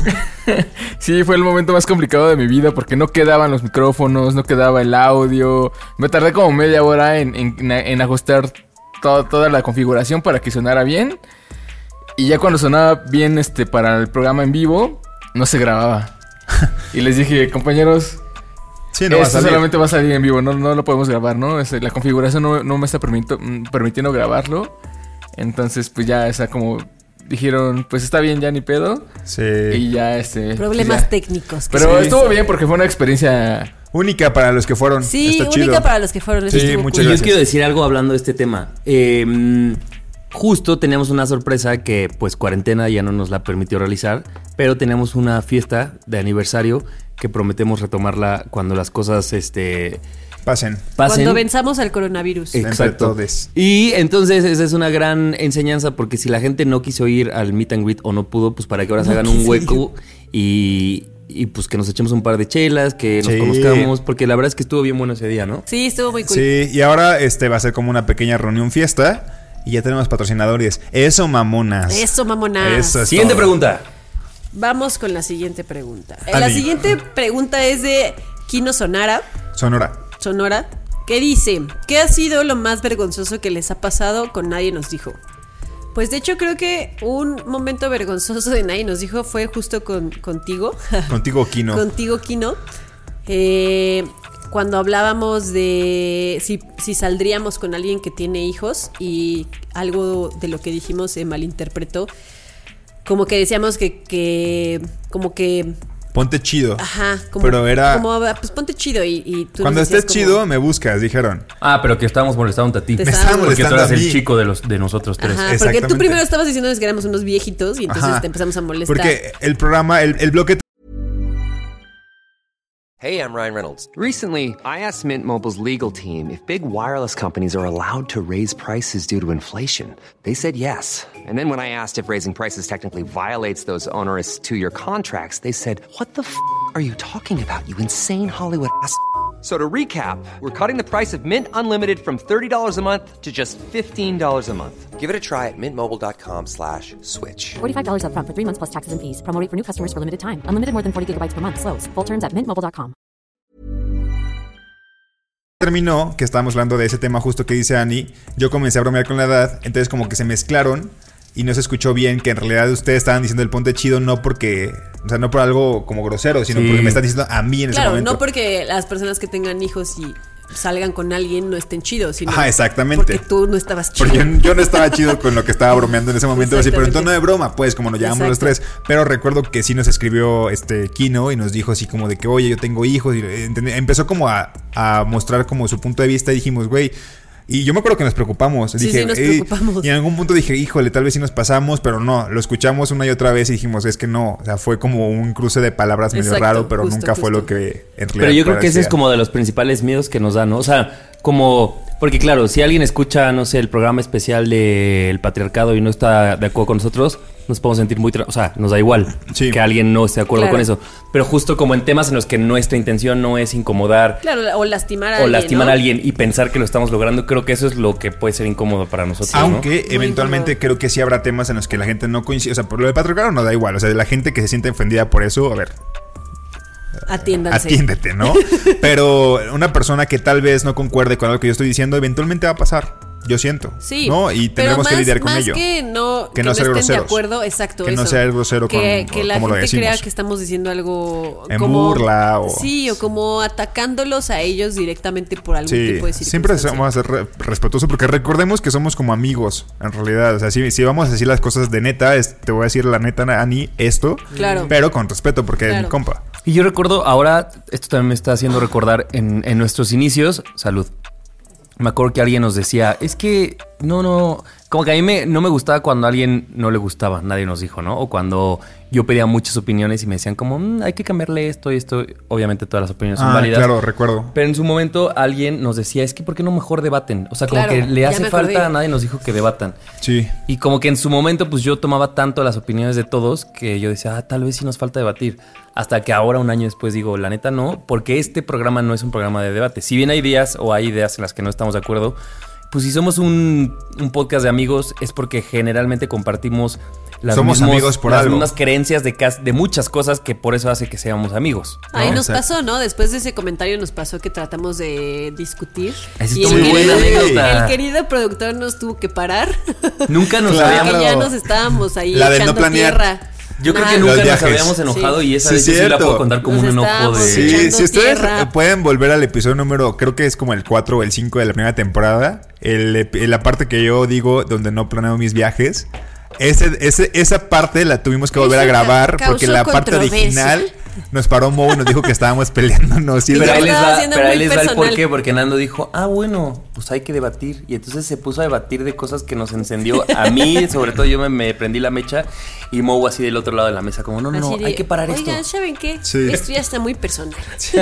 Sí, fue el momento más complicado de mi vida porque no quedaban los micrófonos, no quedaba el audio. Me tardé como media hora en, en- en ajustar to- toda la configuración para que sonara bien. Y ya cuando sonaba bien este para el programa en vivo, no se grababa. Y les dije, compañeros,
Sí, no va a
esto
salir.
solamente va a salir en vivo, no, no lo podemos grabar, ¿no? Este, la configuración no, no me está permito- mm, permitiendo grabarlo. Entonces, pues ya, esa como dijeron, pues está bien, ya ni pedo.
Sí.
Y ya, este...
Problemas
ya.
técnicos. que
Pero
sí.
estuvo bien porque fue una experiencia...
Única para los que fueron.
Sí,
Está
única
chido.
para los que fueron.
Sí,
eso estuvo
muchas
Y
cool.
yo
gracias.
quiero decir algo hablando de este tema. Eh, mm, justo teníamos una sorpresa que pues cuarentena ya no nos la permitió realizar, pero tenemos una fiesta de aniversario que prometemos retomarla cuando las cosas este,
Pasen.
pasen.
Cuando venzamos al coronavirus.
Entre
Exacto.
todes.
Y entonces esa es una gran enseñanza porque si la gente no quiso ir al meet and greet o no pudo, pues para que ahora se hagan un hueco y, y pues que nos echemos un par de chelas, que nos
Sí.
conozcamos, porque la verdad es que estuvo bien bueno ese día, ¿no?
Sí, estuvo muy cool.
Sí, y ahora este va a ser como una pequeña reunión fiesta. Y ya tenemos patrocinadores. Eso, mamonas.
Eso, mamonas.
Eso es
Siguiente
todo.
pregunta.
Vamos con la siguiente pregunta. Eh,
Ani.
La siguiente pregunta es de Kino Sonara,
Sonora.
Sonora, que dice, ¿qué ha sido lo más vergonzoso que les ha pasado con Nadie Nos Dijo? Pues de hecho creo que un momento vergonzoso de Nadie Nos Dijo fue justo con, contigo.
Contigo, Kino.
Contigo, Kino. Eh, cuando hablábamos de si, si saldríamos con alguien que tiene hijos y algo de lo que dijimos se malinterpretó. Como que decíamos que, que como que...
Ponte chido.
Ajá, como,
Pero era...
como, pues ponte chido y, y tú
Cuando
nos decías
estés
como-
chido, me buscas, dijeron.
Ah, pero que estábamos molestando a ti.
Te
Me
estaba
estaban
Porque tú
molestando
eras
a
el
mí.
chico de los de nosotros tres.
Ajá, porque tú
Exactamente.
primero estabas diciéndonos que éramos unos viejitos y entonces
Ajá.
te empezamos a molestar.
Porque el programa, el, el bloque...
Hey, I'm Ryan Reynolds. Recently, I asked Mint Mobile's legal team if big wireless companies are allowed to raise prices due to inflation. They said yes. And then when I asked if raising prices technically violates those onerous two-year contracts, they said, "What the f*** are you talking about, you insane Hollywood ass?" So to recap, we're cutting the price of Mint Unlimited from thirty dollars a month to just fifteen dollars a month. Give it a try at mintmobile.com slash switch.
forty-five dollars up front for three months plus taxes and fees. Promo rate for new customers for limited time. Unlimited more than forty gigabytes per month. Slows full terms at mint mobile dot com.
terminó, que estábamos hablando de ese tema justo que dice Ani, yo comencé a bromear con la edad, entonces como que se mezclaron y no se escuchó bien que en realidad ustedes estaban diciendo el ponte chido no porque, o sea, no por algo como grosero, sino
Sí.
porque me están diciendo a mí en ese
Claro,
momento.
no porque las personas que tengan hijos y salgan con alguien no estén chidos, sino
Ajá, exactamente.
porque tú no estabas chido.
Porque yo, yo no estaba chido con lo que estaba bromeando en ese momento, así, pero en tono de broma, pues, como nos llamamos los tres. Pero recuerdo que sí nos escribió este Kino y nos dijo así como de que, oye, yo tengo hijos. Y entendí- empezó como a, a mostrar como su punto de vista y dijimos, güey. Y yo me acuerdo que nos preocupamos.
Sí,
dije,
sí, nos
"Ey",
preocupamos.
y en algún punto dije, híjole, tal vez sí nos pasamos, pero no. Lo escuchamos una y otra vez y dijimos, es que no. O sea, fue como un cruce de palabras medio
Exacto,
raro, pero
justo,
nunca fue
justo.
lo que en realidad
Pero yo creo que ese
parecía.
es como de los principales miedos que nos dan, ¿no? O sea, como... Porque claro, si alguien escucha, no sé, el programa especial del patriarcado y no está de acuerdo con nosotros, nos podemos sentir muy... tra- o sea, nos da igual
Sí.
que alguien no esté de acuerdo
Claro.
con eso. Pero justo como en temas en los que nuestra intención no es incomodar
Claro, o lastimar a
o
alguien,
lastimar
¿no?
a alguien y pensar que lo estamos logrando, creo que eso es lo que puede ser incómodo para nosotros, ¿no?
Aunque
Muy
eventualmente
incómodo.
creo que sí habrá temas en los que la gente no coincide. O sea, por lo de patriarcado no da igual. O sea, de la gente que se siente ofendida por eso, a ver,
Atiéndanse.
atiéndete, ¿no? Pero una persona que tal vez no concuerde con algo que yo estoy diciendo, eventualmente va a pasar. Yo siento.
Sí.
¿No? Y
pero
tendremos que
más-
lidiar con
más
ello.
Que no,
Que
que
no
no
ser
estén de
groseros.
acuerdo, exacto.
Que no
eso.
ser grosero
que,
con-
que la
como lo
gente
decimos.
crea que estamos diciendo algo
En
como,
burla o-
sí, o como atacándolos a ellos directamente por algún
Sí,
tipo de
siempre
circunstancia.
vamos a ser re- respetuosos porque recordemos que somos como amigos, en realidad. O sea, si, si vamos a decir las cosas de neta, es- te voy a decir la neta, Ani, esto,
Claro.
pero con respeto porque es
Claro.
mi compa.
Y yo recuerdo ahora, esto también me está haciendo recordar en, en nuestros inicios, salud. Me acuerdo que alguien nos decía, es que no, no, como que a mí me, no me gustaba cuando a alguien no le gustaba, nadie nos dijo, ¿no? O cuando yo pedía muchas opiniones y me decían como, mmm, hay que cambiarle esto y esto. Obviamente todas las opiniones son
ah,
válidas.
Claro, recuerdo.
Pero en su momento alguien nos decía, es que ¿por qué no mejor debaten? O sea, como
claro,
que le hace falta,
acordé.
nadie nos dijo que debatan.
Sí.
Y como que en su momento pues yo tomaba tanto las opiniones de todos que yo decía, ah, tal vez sí nos falta debatir. Hasta que ahora, un año después, digo, la neta no, porque este programa no es un programa de debate. Si bien hay ideas o hay ideas en las que no estamos de acuerdo, pues si somos un, un podcast de amigos es porque generalmente compartimos las,
somos
mismos,
amigos por
las
algo.
mismas creencias de, cas- de muchas cosas que por eso hace que seamos amigos, ¿no?
Ahí nos
Exacto.
pasó, ¿no? Después de ese comentario nos pasó que tratamos de discutir.
Esa
Y
estuvo
el,
muy buena
querido,
anécdota.
el querido productor nos tuvo que parar.
Nunca nos
Claro.
habíamos...
Que ya nos estábamos ahí
La de no
echando
planear.
tierra.
Yo creo
Ah,
que
Los
nunca nos
viajes.
habíamos enojado
Sí.
y esa
Sí,
vez yo sí la
cierto.
puedo contar como
Nos
un enojo
estábamos
de...
Sí,
echando
si ustedes
tierra.
pueden volver al episodio número, creo que es como el cuatro o el cinco de la primera temporada, el, epi- la parte que yo digo donde no planeo mis viajes, ese, ese, esa parte la tuvimos que volver a
Eso
grabar
causó
porque la parte
controversia.
original nos paró Mo y nos dijo que estábamos peleándonos. Y
Pero
yo
ahí les
estaba
va,
haciendo
pero ahí
muy
les va el
personal.
porqué, porque Nando dijo, ah, bueno, pues hay que debatir. Y entonces se puso a debatir de cosas que nos encendió a mí, sobre todo yo me, me prendí la mecha y Mo así del otro lado de la mesa, como, no, no, no,
Así de,
hay que parar
Oigan,
esto.
¿saben qué?
Sí.
Esto ya está muy personal.
Sí,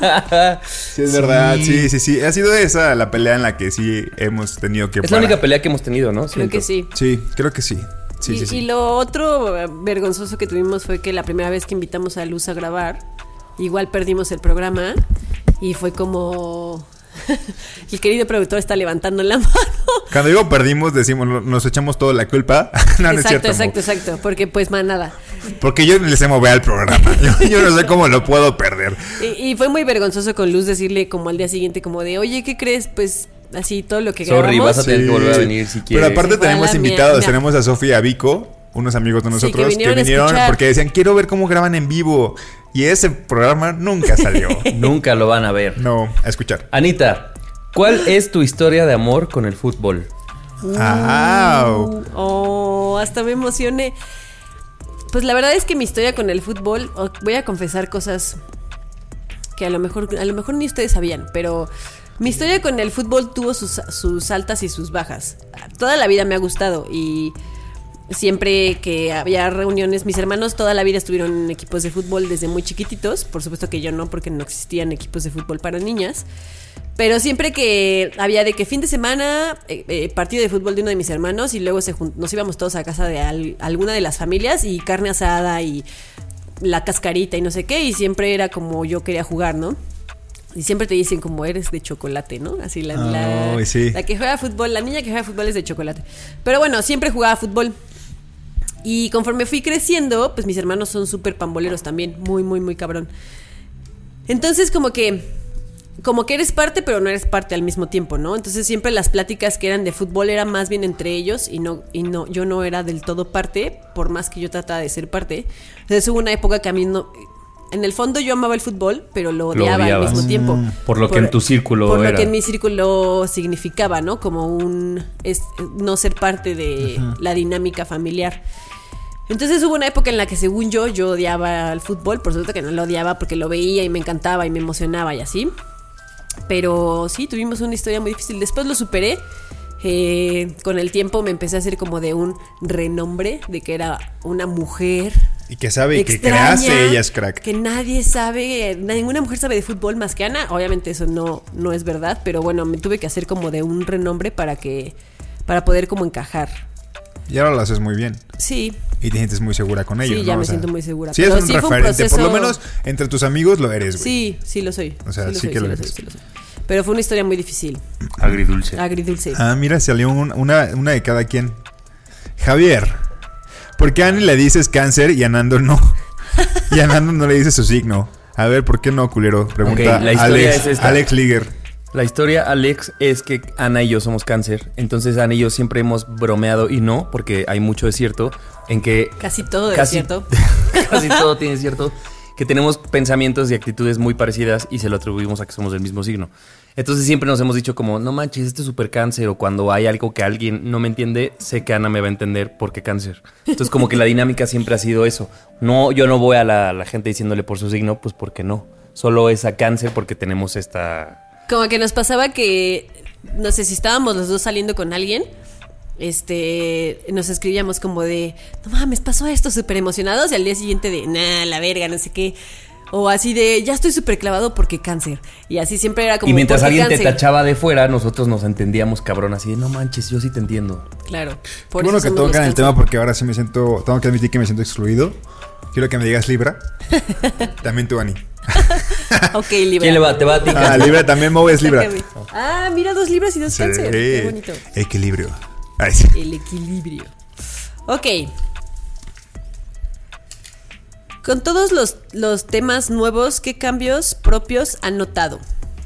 es verdad, sí, sí, sí. Ha sido esa la pelea en la que sí hemos tenido que
Es la
parar.
única pelea que hemos tenido, ¿no?
Creo
Siento.
que sí.
Sí, creo que sí. Sí,
y,
sí, sí.
y lo otro eh, vergonzoso que tuvimos fue que la primera vez que invitamos a Luz a grabar, igual perdimos el programa y fue como... El querido productor está levantando la mano.
Cuando digo perdimos, decimos, nos echamos toda la culpa. No, no es
exacto,
cierto, Mo.
exacto, exacto. Porque pues más nada.
Porque yo les sé mover al programa. Yo, yo no sé cómo lo puedo perder.
Y, y fue muy vergonzoso con Luz decirle como al día siguiente como de, oye, ¿qué crees? Pues así todo lo que
Sorry,
grabamos.
vas a tener que volver a venir si quieres.
Pero aparte
Igual
tenemos
a mi-
invitados.
mira.
Tenemos a Sofía y a Vico, unos amigos de
Sí,
nosotros,
que
que
vinieron a
vinieron
escuchar.
porque decían, quiero ver cómo graban en vivo. Y ese programa nunca salió.
Nunca lo van a ver.
No, a escuchar.
Anita, ¿cuál es tu historia de amor con el fútbol?
Au.
Oh, hasta me emocioné. Pues la verdad es que mi historia con el fútbol, oh, voy a confesar cosas que a lo mejor, a lo mejor ni ustedes sabían, pero mi historia con el fútbol tuvo sus, sus altas y sus bajas. Toda la vida me ha gustado y siempre que había reuniones, mis hermanos toda la vida estuvieron en equipos de fútbol desde muy chiquititos. Por supuesto que yo no, porque no existían equipos de fútbol para niñas. Pero siempre que había de que fin de semana, eh, eh, partido de fútbol de uno de mis hermanos y luego se jun- nos íbamos todos a casa de al- alguna de las familias y carne asada y la cascarita y no sé qué, y siempre era como yo quería jugar, ¿no? Y siempre te dicen como eres de chocolate, ¿no? Así la, la,
Ay, sí.
la que juega fútbol, la niña que juega fútbol es de chocolate. Pero bueno, siempre jugaba fútbol. Y conforme fui creciendo, pues mis hermanos son súper pamboleros también, muy, muy, muy cabrón. Entonces como que... Como que eres parte, pero no eres parte al mismo tiempo, ¿no? Entonces siempre las pláticas que eran de fútbol eran más bien entre ellos y no, y no, yo no era del todo parte, por más que yo trataba de ser parte. Entonces hubo una época que a mí no... En el fondo yo amaba el fútbol, pero lo
Lo
odiaba al
odiabas.
mismo tiempo.
Mm, por lo que en tu círculo
Por
era.
lo que en mi círculo significaba, ¿no? Como un... Es, no ser parte de la dinámica familiar. Entonces hubo una época en la que según yo, yo odiaba el fútbol. Por supuesto que no lo odiaba porque lo veía y me encantaba y me emocionaba y así. Pero sí, tuvimos una historia muy difícil. Después lo superé. Eh, con el tiempo me empecé a hacer como de un renombre de que era una mujer
Y que sabe y que
extraña,
hace ella es crack.
que nadie sabe, ninguna mujer sabe de fútbol más que Ana. Obviamente eso no, no es verdad, pero bueno, me tuve que hacer como de un renombre para que para poder como encajar.
Y ahora lo haces muy bien.
Sí.
Y te sientes muy segura con ellos,
Sí, ya
¿no?
me
O sea,
siento muy segura.
Sí,
Pero
es un
sí fue un
referente. Por lo
proceso-
menos entre tus amigos lo eres, güey.
Sí, sí lo soy.
O sea,
lo
sí
soy,
que lo
lo
eres.
soy, sí lo soy. Pero fue una historia muy difícil.
Agridulce.
Agridulce.
Ah, mira, salió un- una, una de cada quien. Javier, ¿por qué a Ani le dices cáncer y a Nando no? Y a Nando no le dices su signo. A ver, ¿por qué no, culero? Pregunta
Ok, la historia
Alex,
es esta.
Alex Liger.
La historia, Alex, es que Ana y yo somos cáncer. Entonces Ana y yo siempre hemos bromeado, y no, porque hay mucho de cierto, en que
Casi todo es
Casi-
cierto.
casi todo tiene cierto, que tenemos pensamientos y actitudes muy parecidas y se lo atribuimos a que somos del mismo signo. Entonces siempre nos hemos dicho como, no manches, este es súper cáncer, o cuando hay algo que alguien no me entiende, sé que Ana me va a entender porque cáncer. Entonces como que la dinámica siempre ha sido eso. No, yo no voy a la, la gente diciéndole por su signo, pues porque no. Solo es a cáncer porque tenemos esta...
Como que nos pasaba que, no sé, si estábamos los dos saliendo con alguien, este, nos escribíamos como de, no mames, pasó esto, súper emocionados, y al día siguiente de, nah, la verga, no sé qué. O así de, ya estoy súper clavado porque cáncer. Y así siempre era como,
y mientras alguien
cáncer.
te tachaba de fuera, nosotros nos entendíamos cabrón así de, no manches, yo sí te entiendo.
Claro.
Por bueno que tocan el tema porque ahora sí me siento, tengo que admitir que me siento excluido. Quiero que me digas Libra. También tú, Ani.
Ok, Libra.
¿Quién le va? ¿Te va a ti?
Ah, Libra, también Mo es Libra.
Ah, mira, dos Libras y dos sí. Cáncer. Qué bonito.
Equilibrio. Ay, sí.
El equilibrio. Ok. Con todos los, los temas nuevos, ¿qué cambios propios han notado?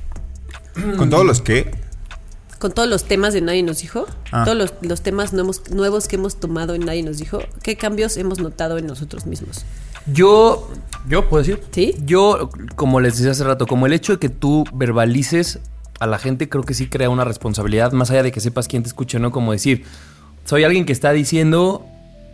¿Con todos los qué?
Con todos los temas de Nadie Nos Dijo.
Ah.
Todos los, los temas nuevos, nuevos que hemos tomado en Nadie Nos Dijo. ¿Qué cambios hemos notado en nosotros mismos?
Yo, yo puedo decir.
¿Sí?
Yo, como les decía hace rato, como el hecho de que tú verbalices a la gente, creo que sí crea una responsabilidad, más allá de que sepas quién te escucha, ¿no? Como decir, soy alguien que está diciendo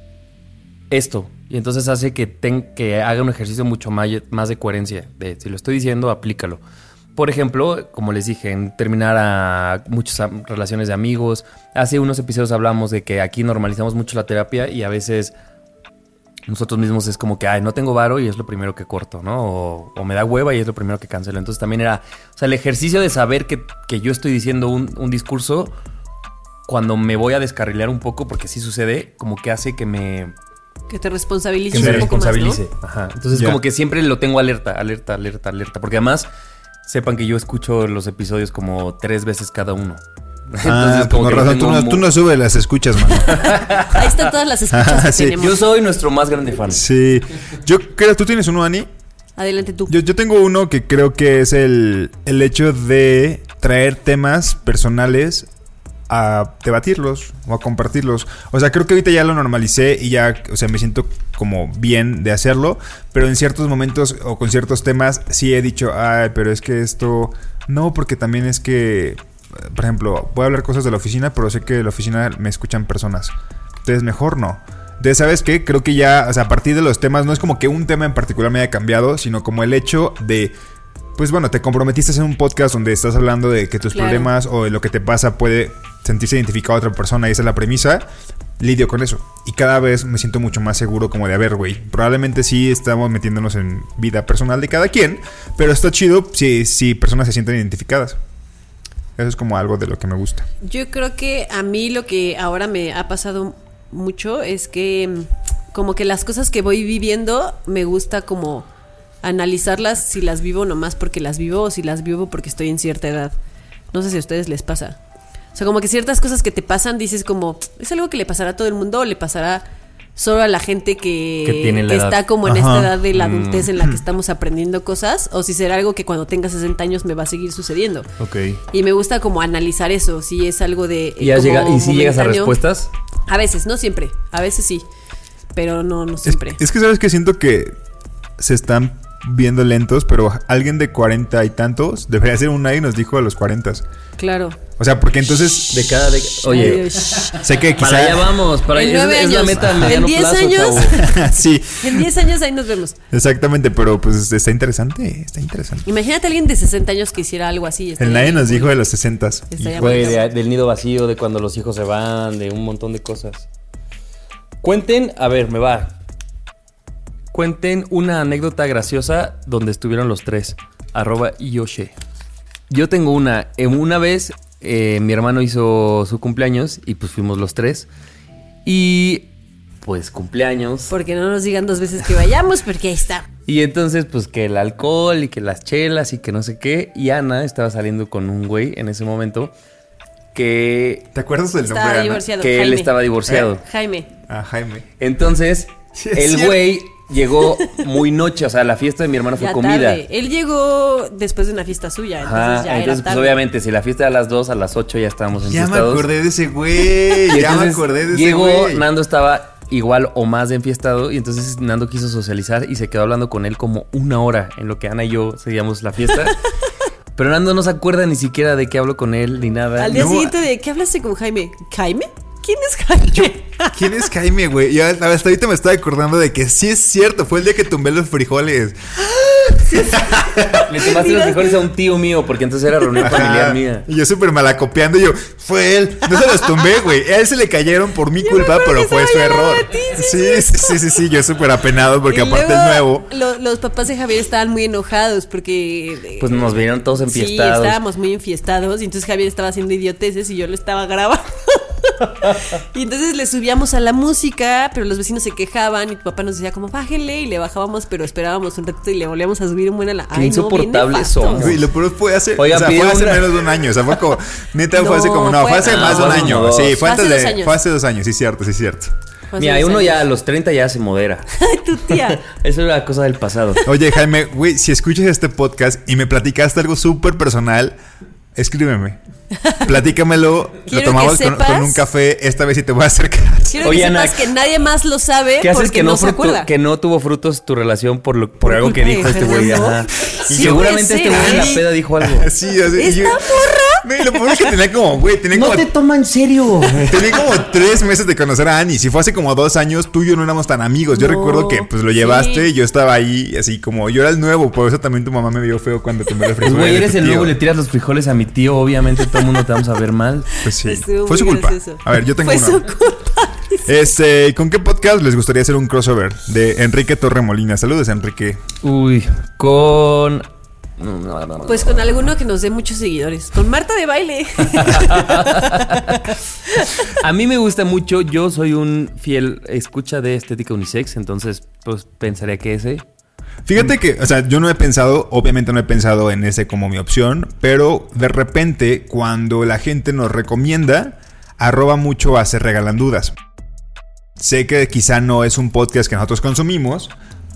esto, y entonces hace que, ten, que haga un ejercicio mucho más, más de coherencia, de si lo estoy diciendo, aplícalo. Por ejemplo, como les dije, en terminar a muchas relaciones de amigos. Hace unos episodios hablamos de que aquí normalizamos mucho la terapia y a veces nosotros mismos es como que, ay, no tengo varo y es lo primero que corto, ¿no? O, o me da hueva y es lo primero que cancelo. Entonces también era, o sea, el ejercicio de saber que, que yo estoy diciendo un, un discurso cuando me voy a descarrilear un poco, porque sí sucede, como que hace que me...
Que te responsabilices
que me
un poco
responsabilice.
más, ¿no?
Ajá. Entonces
Ya.
como que siempre lo tengo alerta, alerta, alerta, alerta. Porque además, sepan que yo escucho los episodios como tres veces cada uno.
Ah,
como
con
que lo
razón, tú
tengo
no,
mu-
tú no subes las escuchas, mano.
Ahí están todas las escuchas que
Sí.
tenemos.
Yo soy nuestro más grande fan.
Sí. Yo creo, ¿tú tienes uno, Ani?
Adelante tú.
Yo, yo tengo uno que creo que es el, el hecho de traer temas personales a debatirlos o a compartirlos. O sea, creo que ahorita ya lo normalicé y ya, o sea, me siento como bien de hacerlo, pero en ciertos momentos o con ciertos temas sí he dicho, ay, pero es que esto... No, porque también es que, por ejemplo, voy a hablar cosas de la oficina, pero sé que de la oficina me escuchan personas. Entonces, mejor no. Entonces, ¿sabes qué? Creo que ya, o sea, a partir de los temas, no es como que un tema en particular me haya cambiado, sino como el hecho de... Pues bueno, te comprometiste en un podcast donde estás hablando de que tus
Claro.
problemas o de lo que te pasa puede sentirse identificado a otra persona y esa es la premisa. Lidio con eso. Y cada vez me siento mucho más seguro como de, a ver, güey, probablemente sí estamos metiéndonos en vida personal de cada quien, pero está chido si, si personas se sienten identificadas. Eso es como algo de lo que me gusta.
Yo creo que a mí lo que ahora me ha pasado mucho es que mm, como que las cosas que voy viviendo me gusta como analizarlas si las vivo nomás porque las vivo o si las vivo porque estoy en cierta edad. No sé si a ustedes les pasa. O sea, como que ciertas cosas que te pasan dices como, ¿es algo que le pasará a todo el mundo o le pasará solo a la gente que,
Que tiene la
que
edad.
está como en
Ajá.
esta edad de la adultez
Mm.
en la que estamos aprendiendo cosas? O si será algo que cuando tenga sesenta años me va a seguir sucediendo.
Ok.
Y me gusta como analizar eso, si es algo de...
¿Y, has
como
llega- ¿y si llegas a
momentáneo.
respuestas?
A veces, no siempre, a veces sí, pero no, no
Es,
siempre.
es que sabes que siento que se están viendo lentos, pero alguien de cuarenta y tantos debería ser un nadie nos dijo a los cuarenta.
Claro.
O sea, porque entonces...
De cada... De... Oye,
Ay,
sé que quizá...
para allá vamos. Para
En
allá.
nueve
Es, es la
años.
meta a
En
mediano
diez
plazo,
años.
chavo.
sí,
En diez años ahí nos vemos.
exactamente, pero pues está interesante, está interesante.
Imagínate a alguien de sesenta años que hiciera algo así.
El
estaría
nadie
bien
nos
cool.
dijo de los sesentas.
Estaría
Güey,
bonito.
de- del nido vacío, de cuando los hijos se van, de un montón de cosas. Cuenten, a ver, me va. Cuenten una anécdota graciosa donde estuvieron los tres. Arroba Yoshe. Yo tengo una. En una vez eh, mi hermano hizo su cumpleaños y pues fuimos los tres. Y pues cumpleaños.
Porque no nos digan dos veces que vayamos, porque ahí está.
Y entonces, pues que el alcohol y que las chelas y que no sé qué. Y Ana estaba saliendo con un güey en ese momento que,
¿Te acuerdas del nombre?
Estaba
Ana?
divorciado.
que él
Jaime.
estaba divorciado.
Jaime.
Ah, Jaime.
Entonces,
Sí, es
el
cierto.
güey llegó muy noche. O sea, la fiesta de mi hermano fue
Ya
comida.
tarde. Él llegó después de una fiesta suya. Entonces
Ajá,
ya
entonces,
era
pues
tarde.
obviamente, si la fiesta era a las dos, a las ocho ya estábamos
Ya me
enfiestados.
acordé de ese güey.
Y
Ya me
entonces
acordé de ese
llegó,
güey.
Nando estaba igual o más de enfiestado. Y entonces Nando quiso socializar y se quedó hablando con él como una hora en lo que Ana y yo seguíamos la fiesta. Pero Nando no se acuerda ni siquiera de qué hablo con él ni nada.
Al día
No,
siguiente, ¿de qué hablaste con Jaime? ¿Jaime? ¿Quién es Jaime?
Yo, ¿quién es Jaime, güey? Yo hasta ahorita me estaba acordando de que sí es cierto. Fue el día que tumbé los frijoles.
Le tomaste los frijoles a un tío mío, porque entonces era reunión familiar
Ajá.
mía.
Y yo súper malacopiando. Y yo, fue él. No se los tumbé, güey. A él se le cayeron por mi culpa, pero fue su error.
Ti, sí,
sí, sí, sí, sí, sí. Yo súper apenado porque
Y
aparte
luego,
es nuevo.
lo- los papás de Javier estaban muy enojados porque...
Pues nos vieron todos
Sí,
enfiestados.
estábamos muy enfiestados. Y entonces Javier estaba haciendo idioteces y yo lo estaba grabando. Y entonces le subíamos a la música, pero los vecinos se quejaban y tu papá nos decía como bájenle y le bajábamos, pero esperábamos un ratito y le volvíamos a subir un buen a la...
Qué
Ay, no, bien
insoportables
nefastos.
somos.
Güey, lo peor fue hace,
Oigan,
o sea, fue
pidieron
hace
una-
menos de un año. O sea, fue como, neta,
No,
fue hace como, no, fue
fue-
hace
ah,
más de un
fue
año.
como
Sí,
dos.
fue
Hace
antes
dos
de,
años.
fue hace dos años, sí, cierto, sí, cierto.
Fue hace
Mira, hay
dos
uno ya a
años.
los treinta ya se modera.
Tu tía.
Eso era cosa del pasado.
Oye, Jaime, güey, si escuchas este podcast y me platicaste algo súper personal, escríbeme. Platícamelo, lo
Quiero
tomamos
que
con,
sepas-
con un café. Esta vez sí te voy a acercar.
Quiero
Oye,
que
Ana,
sepas que nadie más lo sabe
¿Qué haces
porque
que no,
no se
fruto-
acuerda.
que no tuvo frutos tu relación por, lo, por,
Por
algo que
culpa de
dijo este güey?
Fernando.
Ajá. Y
Sí,
seguramente
puede
este güey en la
ser.
peda dijo algo.
Sí, así. y yo-
¿Esta morra?
Güey, lo peor es que tenía como, güey, tenía
No
como,
te toma en serio.
tenía como tres meses de conocer a Ani. Si fue hace como dos años, tú y yo no éramos tan amigos. Yo
No,
recuerdo que pues lo
sí.
llevaste y yo estaba ahí, así como yo era el nuevo. Por eso también tu mamá me vio feo cuando tomé los
Pues
frijoles.
güey,
de
eres
tu
el
tío.
nuevo, le tiras los frijoles a mi tío. Obviamente todo el mundo te vamos a ver mal.
Pues sí,
Estuvo
fue su
muy
culpa.
gracioso.
A ver, yo tengo
Fue
uno.
su culpa.
Este, ¿con qué podcast les gustaría hacer un crossover? De Enrique Torremolina. Saludos, Enrique.
Uy, con... No, no, no, no.
Pues con alguno que nos dé muchos seguidores. Con Marta de Baile.
A mí me gusta mucho. Yo soy un fiel escucha de Estética Unisex. Entonces, pues pensaría que ese.
Fíjate que, o sea, yo no he pensado, obviamente no he pensado en ese como mi opción, pero de repente cuando la gente nos recomienda, arroba mucho a Se Regalan Dudas. Sé que quizá no es un podcast que nosotros consumimos,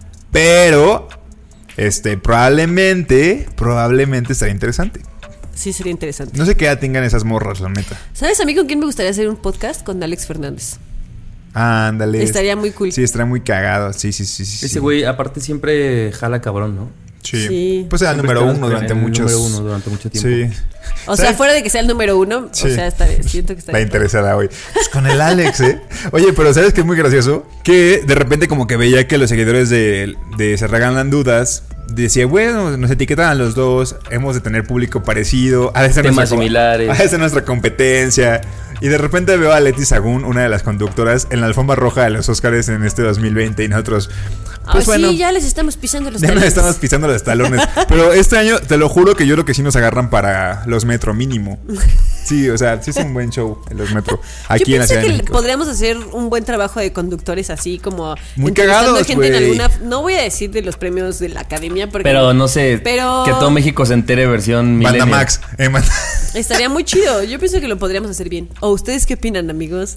pero este probablemente, probablemente estaría interesante.
Sí, sería interesante.
No sé qué edad tengan esas morras, la neta.
¿Sabes a mí con quién me gustaría hacer un podcast? Con Alex Fernández.
Ándale.
Estaría muy cool.
Sí, estaría muy cagado. Sí, sí, sí, sí.
Ese
sí.
güey, aparte, siempre jala cabrón, ¿no?
Sí.
Sí.
Pues era el
Siempre
número
está
uno durante
el
muchos.
número uno durante mucho tiempo.
Sí.
O sea,
¿Sabes?
fuera de que sea el número uno,
Sí.
o sea, estaría, siento que
La
estaría.
interesada hoy. Pues con el Alex, ¿eh? Oye, pero ¿sabes qué es muy gracioso? Que de repente como que veía que los seguidores de, de Se Regalan Dudas decía, bueno, nos etiquetan a los dos, hemos de tener público parecido, ha de ser
Temas
nuestra,
similares.
ha de ser nuestra competencia. Y de repente veo a Leti Sagún, una de las conductoras, en la alfombra roja de los Óscares en este dos mil veinte y nosotros... Pues
Ay,
bueno,
sí, ya les estamos pisando los
ya nos
talones.
estamos pisando los talones. Pero este año, te lo juro que yo creo que sí nos agarran para los Metro mínimo. Sí, o sea, sí es un buen show en los Metro. Aquí
Yo
en la
pensé
Ciudad de
que
México.
podríamos hacer un buen trabajo de conductores así como
Muy
entrevistando
cagados,
gente en
güey.
alguna, no voy a decir de los premios de la academia porque
Pero no sé,
Pero-
que todo México se entere versión
Banda
millennial.
Max. eh, man-
estaría muy chido. Yo pienso que lo podríamos hacer bien. ¿O ustedes qué opinan, amigos?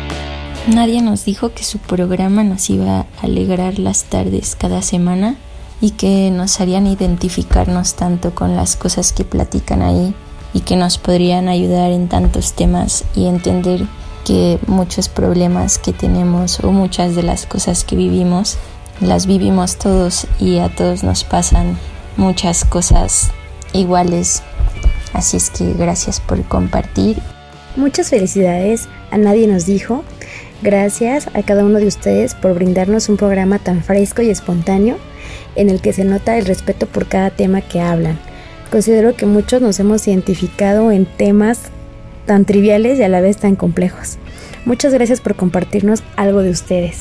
Nadie nos dijo que su programa nos iba a alegrar las tardes cada semana y que nos harían identificarnos tanto con las cosas que platican ahí y que nos podrían ayudar en tantos temas y entender que muchos problemas que tenemos o muchas de las cosas que vivimos las vivimos todos y a todos nos pasan muchas cosas iguales. Así es que gracias por compartir.
Muchas felicidades a Nadie Nos Dijo. Gracias a cada uno de ustedes por brindarnos un programa tan fresco y espontáneo en el que se nota el respeto por cada tema que hablan. Considero que muchos nos hemos identificado en temas tan triviales y a la vez tan complejos. Muchas gracias por compartirnos algo de ustedes.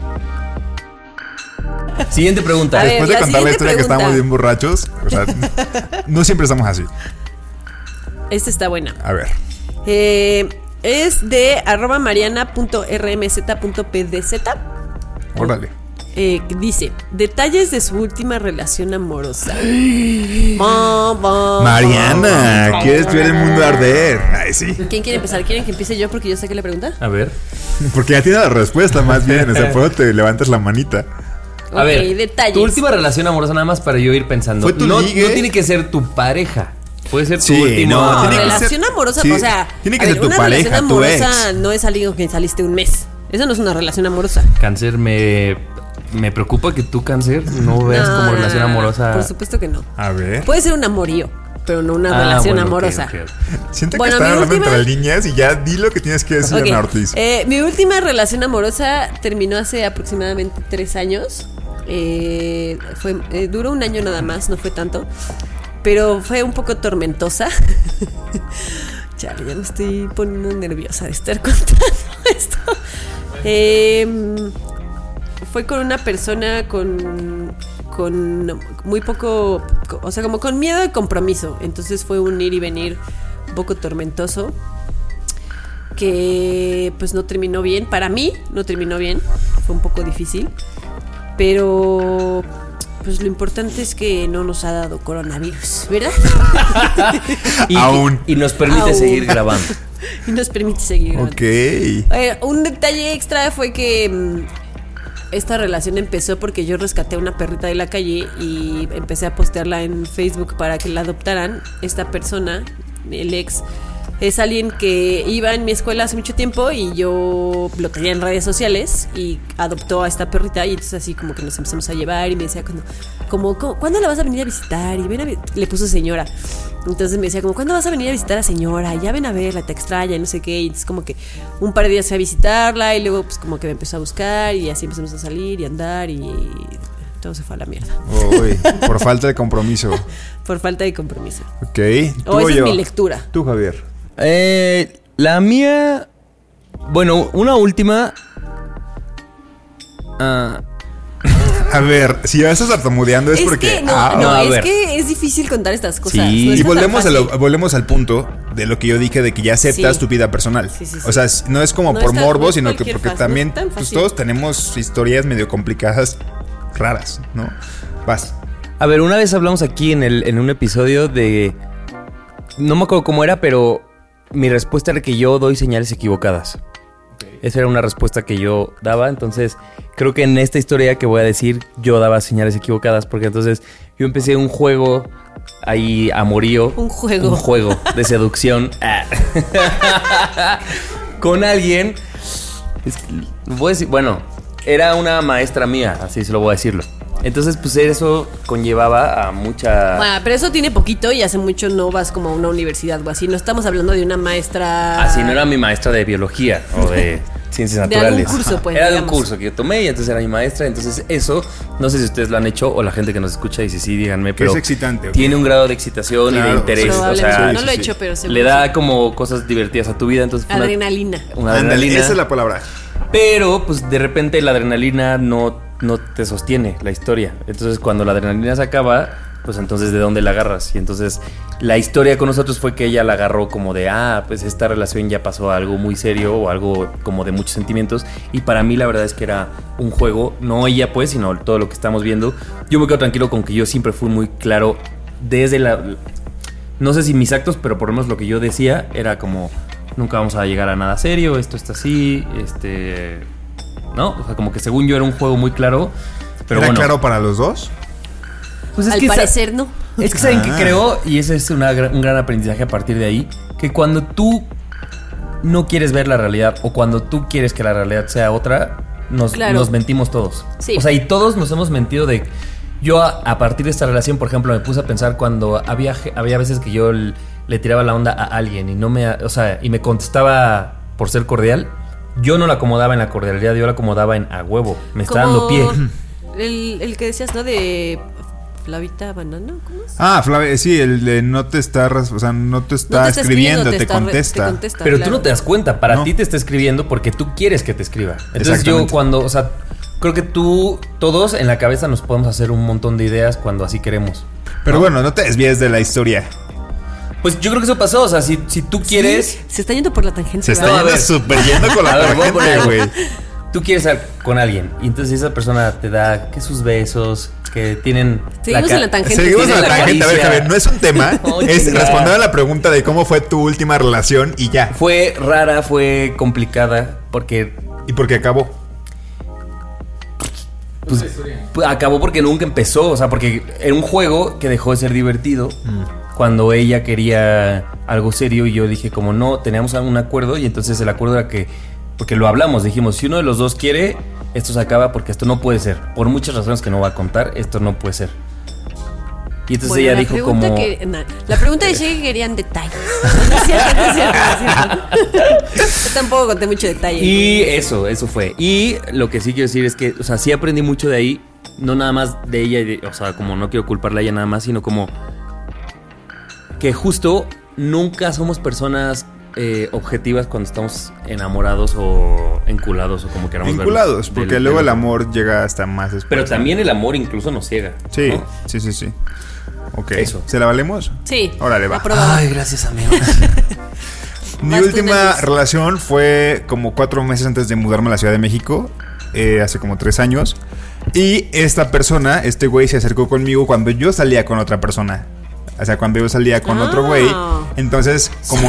Siguiente pregunta.
A ver,
Después de
la
contar la
siguiente
historia
pregunta.
que estamos bien borrachos, o sea, no siempre estamos así.
Esta está buena.
A ver.
Eh, es de arroba mariana.rmz.pdz.
Órale.
Eh, dice, detalles de su última relación amorosa. Ba, ba,
Mariana,
ba,
¿quieres
ba.
ver el mundo arder? Ay, sí.
¿Quién quiere empezar? ¿Quieren que empiece yo? Porque yo sé que la pregunta.
A ver.
Porque ya tiene la respuesta más bien. O sea, por eso te levantas la manita.
A
Ok,
ver,
detalles.
tu última relación amorosa, nada más para yo ir pensando.
¿Fue tu
no,
ligue?
no tiene que ser tu pareja. Puede ser tu
Sí,
último.
no,
No,
tiene que
relación
ser-
amorosa,
sí,
o sea,
tiene que
a
ser
ver,
tu
una
pareja,
relación
tu
amorosa
ex.
no es alguien con quien saliste un mes. Eso no es una relación amorosa.
Cáncer, me, me preocupa que tú, Cáncer, no veas
No,
como
no,
relación
no, no.
amorosa.
Por supuesto que no.
A ver.
Puede ser un amorío, pero no una
Ah,
relación
bueno, ok,
amorosa.
ok, ok.
Siento
Bueno,
que están
mi
hablando
última-
entre las líneas y ya di lo que tienes que decir,
Ok,
Ana Ortiz.
eh, mi última relación amorosa terminó hace aproximadamente tres años. Eh, fue, eh, duró un año nada más, no fue tanto. Pero fue un poco tormentosa. Chale, ya me estoy poniendo nerviosa de estar contando esto. Eh, fue con una persona con, con muy poco, o sea, como con miedo de compromiso. Entonces fue un ir y venir un poco tormentoso. Que pues no terminó bien. Para mí no terminó bien. Fue un poco difícil. Pero pues lo importante es que no nos ha dado coronavirus, ¿verdad?
y,
Aún.
Y nos permite
Aún.
seguir grabando.
Y nos permite seguir grabando.
Ok.
Eh, un detalle extra fue que mm, esta relación empezó porque yo rescaté a una perrita de la calle y empecé a postearla en Facebook para que la adoptaran. Esta persona, el ex, es alguien que iba en mi escuela hace mucho tiempo y yo lo tenía en redes sociales y adoptó a esta perrita y entonces así como que nos empezamos a llevar y me decía cuando, como, como, ¿cuándo la vas a venir a visitar? Y ven a vi-". Le puso señora. Entonces me decía como, ¿cuándo vas a venir a visitar a señora? Ya ven a verla, te extraña y no sé qué. Y entonces como que un par de días fui a visitarla y luego pues como que me empezó a buscar y así empezamos a salir y andar y todo se fue a la mierda.
Uy, por falta de compromiso.
Por falta de compromiso.
Ok. ¿Tú
O esa es
yo?
mi lectura.
Tú, Javier.
Eh, la mía. Bueno, una última. Ah,
A ver, si ya estás tartamudeando es,
Es
porque.
que no,
ah,
no,
a
es
ver.
que es difícil contar estas cosas.
Sí.
No
Y
está tan
volvemos, a
fácil.
lo- volvemos al punto de lo que yo dije de que ya aceptas
Sí.
tu vida personal.
Sí, sí, sí.
O sea, es- no es como
No
por
es tan-
morbo,
no es
sino que
cualquier
porque
fácil,
también
no es tan
pues,
fácil.
todos tenemos historias medio complicadas, raras, ¿no? Vas.
a ver, una vez hablamos aquí en, el, en un episodio de. No me acuerdo cómo era, pero mi respuesta era que yo doy señales equivocadas. Esa era una respuesta que yo daba. Entonces, creo que en esta historia que voy a decir, yo daba señales equivocadas. Porque entonces yo empecé un juego ahí amorío.
Un juego.
Un juego de seducción. Ah. Con alguien. Es que, voy a decir, bueno, era una maestra mía, así se lo voy a decirlo. Entonces, pues eso conllevaba a mucha.
Bueno, pero eso tiene poquito y hace mucho no vas como a una universidad o así. No estamos hablando de una maestra.
Así no era mi maestra de biología o de ciencias
De
naturales.
algún curso, pues,
Era de un
digamos.
curso que yo tomé y entonces era mi maestra. Entonces eso, no sé si ustedes lo han hecho o la gente que nos escucha y si sí, díganme.
Que
Pero
es excitante, ¿ok?
tiene un grado de excitación y
Claro,
de interés. O
Probablemente.
sea,
no
sí,
lo he
sí.
hecho, pero seguro
le da
sí.
como cosas divertidas a tu vida. Entonces fue una-
Adrenalina.
Una,
Ándale,
adrenalina.
esa es la palabra.
Pero pues de repente la adrenalina no, no te sostiene la historia. Entonces cuando la adrenalina se acaba, pues entonces ¿de dónde la agarras? Y entonces la historia con nosotros fue que ella la agarró como de, ah, pues esta relación ya pasó a algo muy serio o algo como de muchos sentimientos. Y para mí la verdad es que era un juego, no ella pues, sino todo lo que estamos viendo. Yo me quedo tranquilo con que yo siempre fui muy claro desde la... No sé si mis actos, pero por lo menos lo que yo decía era como... Nunca vamos a llegar a nada serio, esto está así, este... ¿No? O sea, como que según yo era un juego muy claro, pero
¿Era
bueno.
claro para los dos?
Pues es
Al
que sa-
parecer no.
Es que saben
Ah.
que creo, y ese es una gra- un gran aprendizaje a partir de ahí, que cuando tú no quieres ver la realidad o cuando tú quieres que la realidad sea otra, nos,
Claro.
nos mentimos todos.
Sí.
O sea, y todos nos hemos mentido de... Yo a, a partir de esta relación, por ejemplo, me puse a pensar cuando había, ge- había veces que yo l- le tiraba la onda a alguien y no me... O sea, y me contestaba por ser cordial. Yo no la acomodaba en la cordialidad, yo la acomodaba en a huevo. Me está dando pie.
El, el que decías, ¿no? De Flavita Banana, ¿cómo es?
Ah, Flavia, sí, el de no te está, res- o sea, no te está,
No te está
escribiendo,
escribiendo,
te,
te está re-
contesta.
te contesta.
Pero tú
claro.
no te das cuenta, para
No.
ti te está escribiendo porque tú quieres que te escriba. Entonces yo
Exactamente.
cuando, o sea, creo que tú, todos en la cabeza nos podemos hacer un montón de ideas cuando así queremos.
Pero bueno, no te desvíes de la historia.
Pues yo creo que eso pasó, o sea, si, si tú quieres...
Sí, se está yendo por la tangente.
Se está
No, a
yendo
ver.
súper yendo con la
A ver, voy a
tangente,
poner-
güey.
Tú quieres estar con alguien y entonces esa persona te da que sus besos, que tienen...
Seguimos
ca-
en la tangente.
Seguimos en
tienen
la tangente, a ver,
caricia.
Javier, no es un tema,
Oye,
es
chingada.
responder a la pregunta de cómo fue tu última relación y ya.
Fue rara, fue complicada, porque
¿Y por qué acabó?
pues, pues, acabó porque nunca empezó, o sea, porque era un juego que dejó de ser divertido cuando ella quería algo serio y yo dije como no, teníamos un acuerdo y entonces el acuerdo era que porque lo hablamos, dijimos, si uno de los dos quiere, esto se acaba porque esto no puede ser. Por muchas razones que no va a contar, esto no puede ser. Y entonces
Bueno,
ella
la
dijo
pregunta
como...
que- na- la pregunta decía que querían detalles. No es cierto, no es cierto, no es cierto. Yo tampoco conté mucho detalle.
Y eso, eso fue. Y lo que sí quiero decir es que, o sea, sí aprendí mucho de ahí. No nada más de ella, y de- o sea, como no quiero culparla a ella nada más, sino como que justo nunca somos personas eh, objetivas cuando estamos enamorados o enculados o como queramos verlo.
Vinculados, porque
Del-
luego
del
el
otro.
amor llega hasta más después.
Pero también el amor incluso nos ciega.
Sí,
¿no?
sí, sí, sí. Ok.
Eso.
¿Se la valemos?
Sí.
Órale, va.
aprobado.
Ay, gracias, amigo.
Mi
Vas tú,
última
Nelis.
relación fue como cuatro meses antes de mudarme a la Ciudad de México, eh, hace como tres años. Y esta persona, este güey, se acercó conmigo cuando yo salía con otra persona. O sea, cuando yo salía con
Ah.
otro güey. Entonces, como...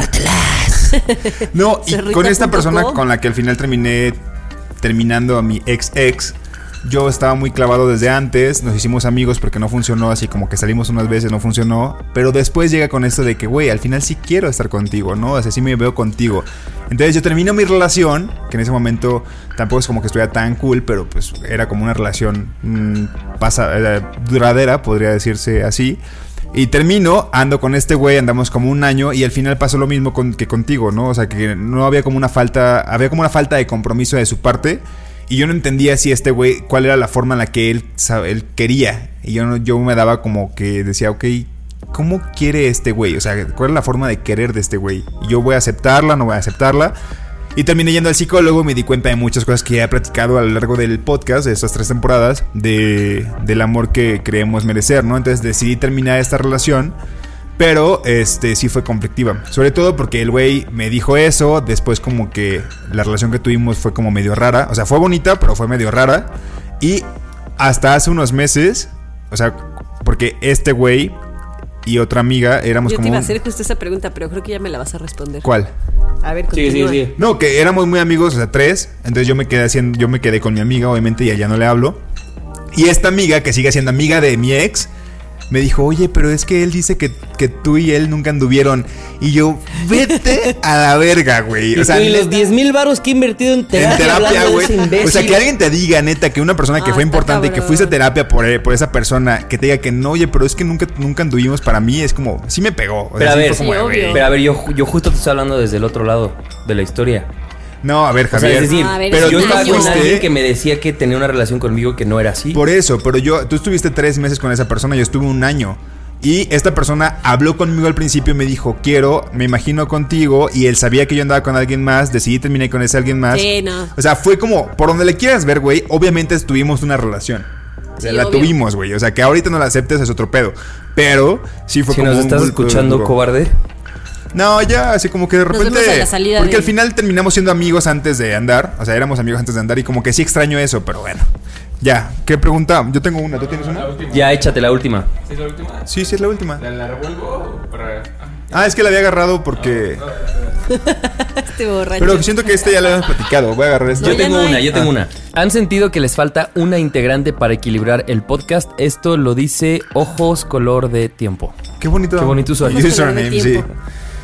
No, y
Cerrita
con esta
punto
persona
com.
con la que al final terminé terminando a mi ex ex, yo estaba muy clavado desde antes, nos hicimos amigos porque no funcionó, así como que salimos unas veces, no funcionó, pero después llega con esto de que, güey, al final sí quiero estar contigo, ¿no? O sea, sí me veo contigo. Entonces yo termino mi relación, que en ese momento tampoco es como que estuviera tan cool, pero pues era como una relación mmm, pasa, eh, duradera, podría decirse así. Y termino, ando con este güey, andamos como un año y al final pasó lo mismo con, que contigo, ¿no? O sea, que no había como una falta, había como una falta de compromiso de su parte y yo no entendía si este güey, cuál era la forma en la que él, sabe, él quería. Y yo, no, yo me daba como que decía, ok, ¿cómo quiere este güey? O sea, ¿cuál es la forma de querer de este güey? Y yo voy a aceptarla, no voy a aceptarla. Y terminé yendo al psicólogo y me di cuenta de muchas cosas que he platicado a lo largo del podcast, de estas tres temporadas, de, del amor que creemos merecer, ¿no? Entonces decidí terminar esta relación, pero este sí fue conflictiva. Sobre todo porque el güey me dijo eso, después como que la relación que tuvimos fue como medio rara. O sea, fue bonita, pero fue medio rara. Y hasta hace unos meses, o sea, porque este güey y otra amiga éramos
Yo
como...
te iba a
un-
hacer justo esa pregunta, pero creo que ya me la vas a responder.
¿Cuál?
A ver, continúa.
No, que éramos muy amigos, o sea, tres. Entonces yo me quedé haciendo, yo me quedé con mi amiga, obviamente, y a ella no le hablo. Y esta amiga, que sigue siendo amiga de mi ex, me dijo, oye, pero es que él dice que, que tú y él nunca anduvieron. Y yo, vete a la verga, güey.
Y
O sea,
tú y los
neta,
diez mil varos que he invertido en terapia,
en terapia,
hablando de
güey.
ese imbécil.
O sea, que alguien te diga, neta, que una persona que
Ah,
fue
está
importante y que
cabrón.
fuiste a terapia por, eh, por esa persona, que te diga que no, oye, pero es que nunca, nunca anduvimos, para mí es como, sí me pegó. O sea,
Pero a
sí
ver,
fue como,
Sí,
güey.
obvio.
pero a ver, yo, yo justo te estoy hablando desde el otro lado de la historia.
No, a ver,
O sea,
Javier.
es decir,
A ver,
pero
es
yo
un
estaba
año.
con
fuiste-
alguien que me decía que tenía una relación conmigo que no era así.
Por eso, pero yo, tú estuviste tres meses con esa persona, yo estuve un año. Y esta persona habló conmigo al principio y me dijo, quiero, me imagino contigo. Y él sabía que yo andaba con alguien más, decidí terminar con ese alguien más.
Sí, no.
O sea, fue como, por donde le quieras ver, güey, obviamente tuvimos una relación. O sea,
Sí,
la
obvio.
tuvimos, güey. O sea, que ahorita no la aceptes es otro pedo. Pero sí fue
Si
como
nos
un
estás
golpe
escuchando,
duro.
cobarde.
No, ya, así como que de
Nos
repente.
vemos a la salida
porque
de-
al final terminamos siendo amigos antes de andar. O sea, éramos amigos antes de andar. Y como que sí extraño eso, pero bueno. Ya, ¿qué pregunta? Yo tengo una, ¿tú tienes una?
Ya, échate la última.
¿Sí es la última?
Sí, sí, es la última.
¿La, la revuelvo para...?
Ah, es que la había agarrado porque.
Este borracho.
Pero siento que este ya lo habíamos platicado. Voy a agarrar este.
Yo
No, ya
tengo
no
una,
hay.
yo tengo
Ah.
una. ¿Han sentido que les falta una integrante para equilibrar el podcast? Esto lo dice Ojos Color de Tiempo.
Qué bonito.
Qué bonito usuario.
Ojos color de
Username, sí.
tiempo.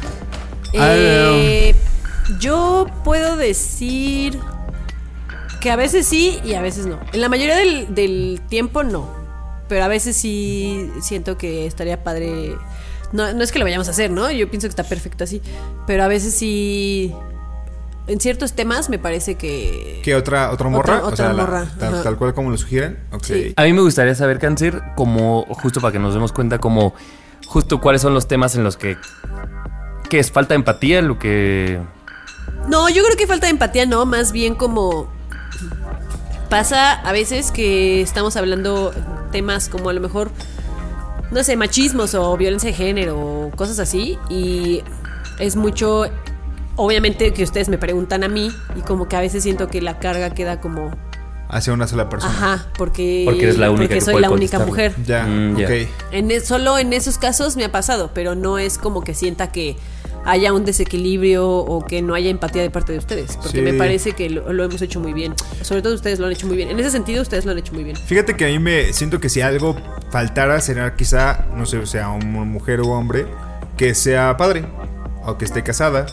Eh, yo puedo decir que a veces sí y a veces no. En la mayoría del, del tiempo no. Pero a veces sí siento que estaría padre. No, no es que lo vayamos a hacer, ¿no? Yo pienso que está perfecto así. Pero a veces sí. En ciertos temas me parece que.
¿Qué otra, otra morra?
Otra-
o sea,
otra
la-
morra,
tal,
ajá.
tal cual como lo sugieren. Ok.
Sí.
A mí me gustaría saber, Cáncer, como justo para que nos demos cuenta, como justo cuáles son los temas en los que. ¿Qué es? ¿Falta empatía? Lo que.
No, yo creo que falta de empatía, no, más bien como pasa a veces que estamos hablando temas como a lo mejor, no sé, machismos o violencia de género o cosas así y es mucho, obviamente que ustedes me preguntan a mí y como que a veces siento que la carga queda como,
Hacia una sola persona.
ajá, porque,
Porque eres la única
porque
que
soy
puede
la única
contestarlo.
mujer.
Ya,
Mm, ya.
ok.
En es- solo en esos casos me ha pasado, pero no es como que sienta que haya un desequilibrio o que no haya empatía de parte de ustedes, porque
Sí.
me parece que lo, lo hemos hecho muy bien. Sobre todo ustedes lo han hecho muy bien. En ese sentido, ustedes lo han hecho muy bien.
Fíjate que a mí me siento que si algo faltara sería quizá, no sé, o sea, una mujer o hombre que sea padre, o que esté casada, o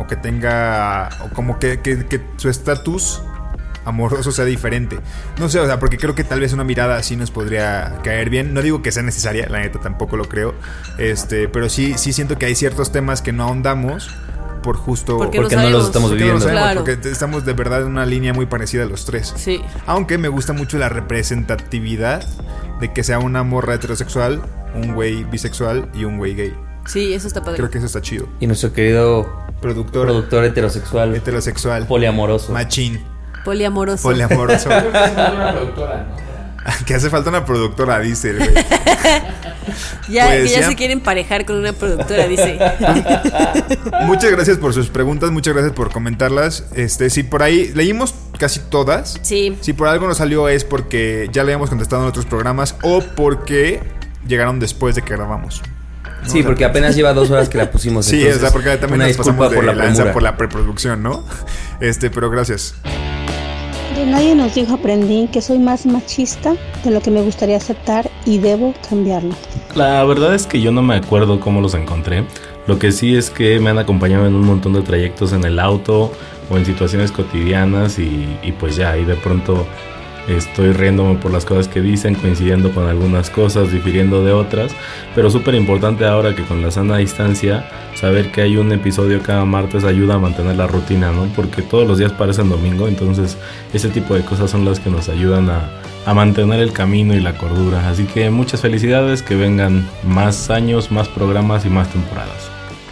o que tenga, o como que, que, que su estatus amoroso sea diferente. No sé, o sea, porque creo que tal vez una mirada así nos podría caer bien. No digo que sea necesaria, la neta tampoco lo creo. Este, pero sí, sí siento que hay ciertos temas que no ahondamos por justo
porque,
porque
no,
no los estamos viviendo.
No sabemos,
claro.
Porque estamos de verdad en una línea muy parecida a los tres.
Sí.
Aunque me gusta mucho la representatividad de que sea una morra heterosexual, un güey bisexual y un güey gay.
Sí, eso está padre.
Creo que eso está chido.
Y nuestro querido
productor,
productor heterosexual,
heterosexual,
poliamoroso,
machín,
poliamoroso,
poliamoroso.
Una productora, ¿no?
Que hace falta una productora, dice el güey.
Ya,
pues
que ya,
ya
se quieren emparejar con una productora, dice.
Muchas gracias por sus preguntas, muchas gracias por comentarlas. Este, si por ahí leímos casi todas.
Sí.
Si por algo nos salió es porque ya le habíamos contestado en otros programas o porque llegaron después de que grabamos. ¿No?
Sí,
o sea,
porque apenas lleva dos horas que la pusimos.
Sí, o sea, porque también
una
nos pasamos de
por la
lanza
premura.
por la preproducción, ¿no? Este, pero gracias.
De nadie nos dijo, aprendí que soy más machista de lo que me gustaría aceptar y debo cambiarlo.
La verdad es que yo no me acuerdo cómo los encontré. Lo que sí es que me han acompañado en un montón de trayectos en el auto o en situaciones cotidianas y, y pues ya, y de pronto estoy riéndome por las cosas que dicen, coincidiendo con algunas cosas, difiriendo de otras, pero súper importante ahora que con la sana distancia, saber que hay un episodio cada martes ayuda a mantener la rutina, ¿no? Porque todos los días parecen domingo, entonces ese tipo de cosas son las que nos ayudan a, a mantener el camino y la cordura. Así que muchas felicidades, que vengan más años, más programas y más temporadas.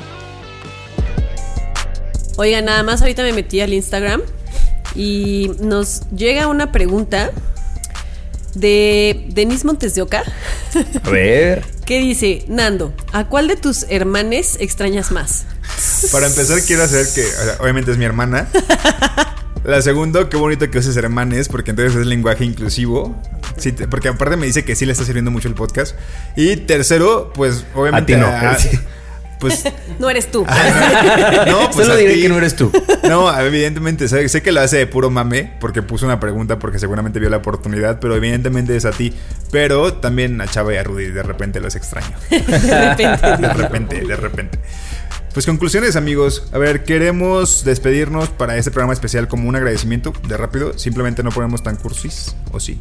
Oigan, nada más ahorita me metí al Instagram y nos llega una pregunta de Denise Montes de Oca.
A ver.
¿Qué dice? Nando, ¿a cuál de tus hermanes extrañas más?
Para empezar quiero hacer que, o sea, obviamente es mi hermana. La segunda, qué bonito que uses hermanes, porque entonces es lenguaje inclusivo. Sí, porque aparte me dice que sí le está sirviendo mucho el podcast. Y tercero, pues obviamente
a ti no.
a, pues
no eres tú.
No, pues
solo diré que no eres tú.
No, evidentemente sé, sé que lo hace de puro mame, porque puso una pregunta porque seguramente vio la oportunidad, pero evidentemente es a ti. Pero también a Chava y a Rudy de repente los extraño.
De repente.
De repente, de repente. Pues conclusiones, amigos. A ver, queremos despedirnos para este programa especial como un agradecimiento de rápido. Simplemente no ponemos tan cursis, ¿o sí?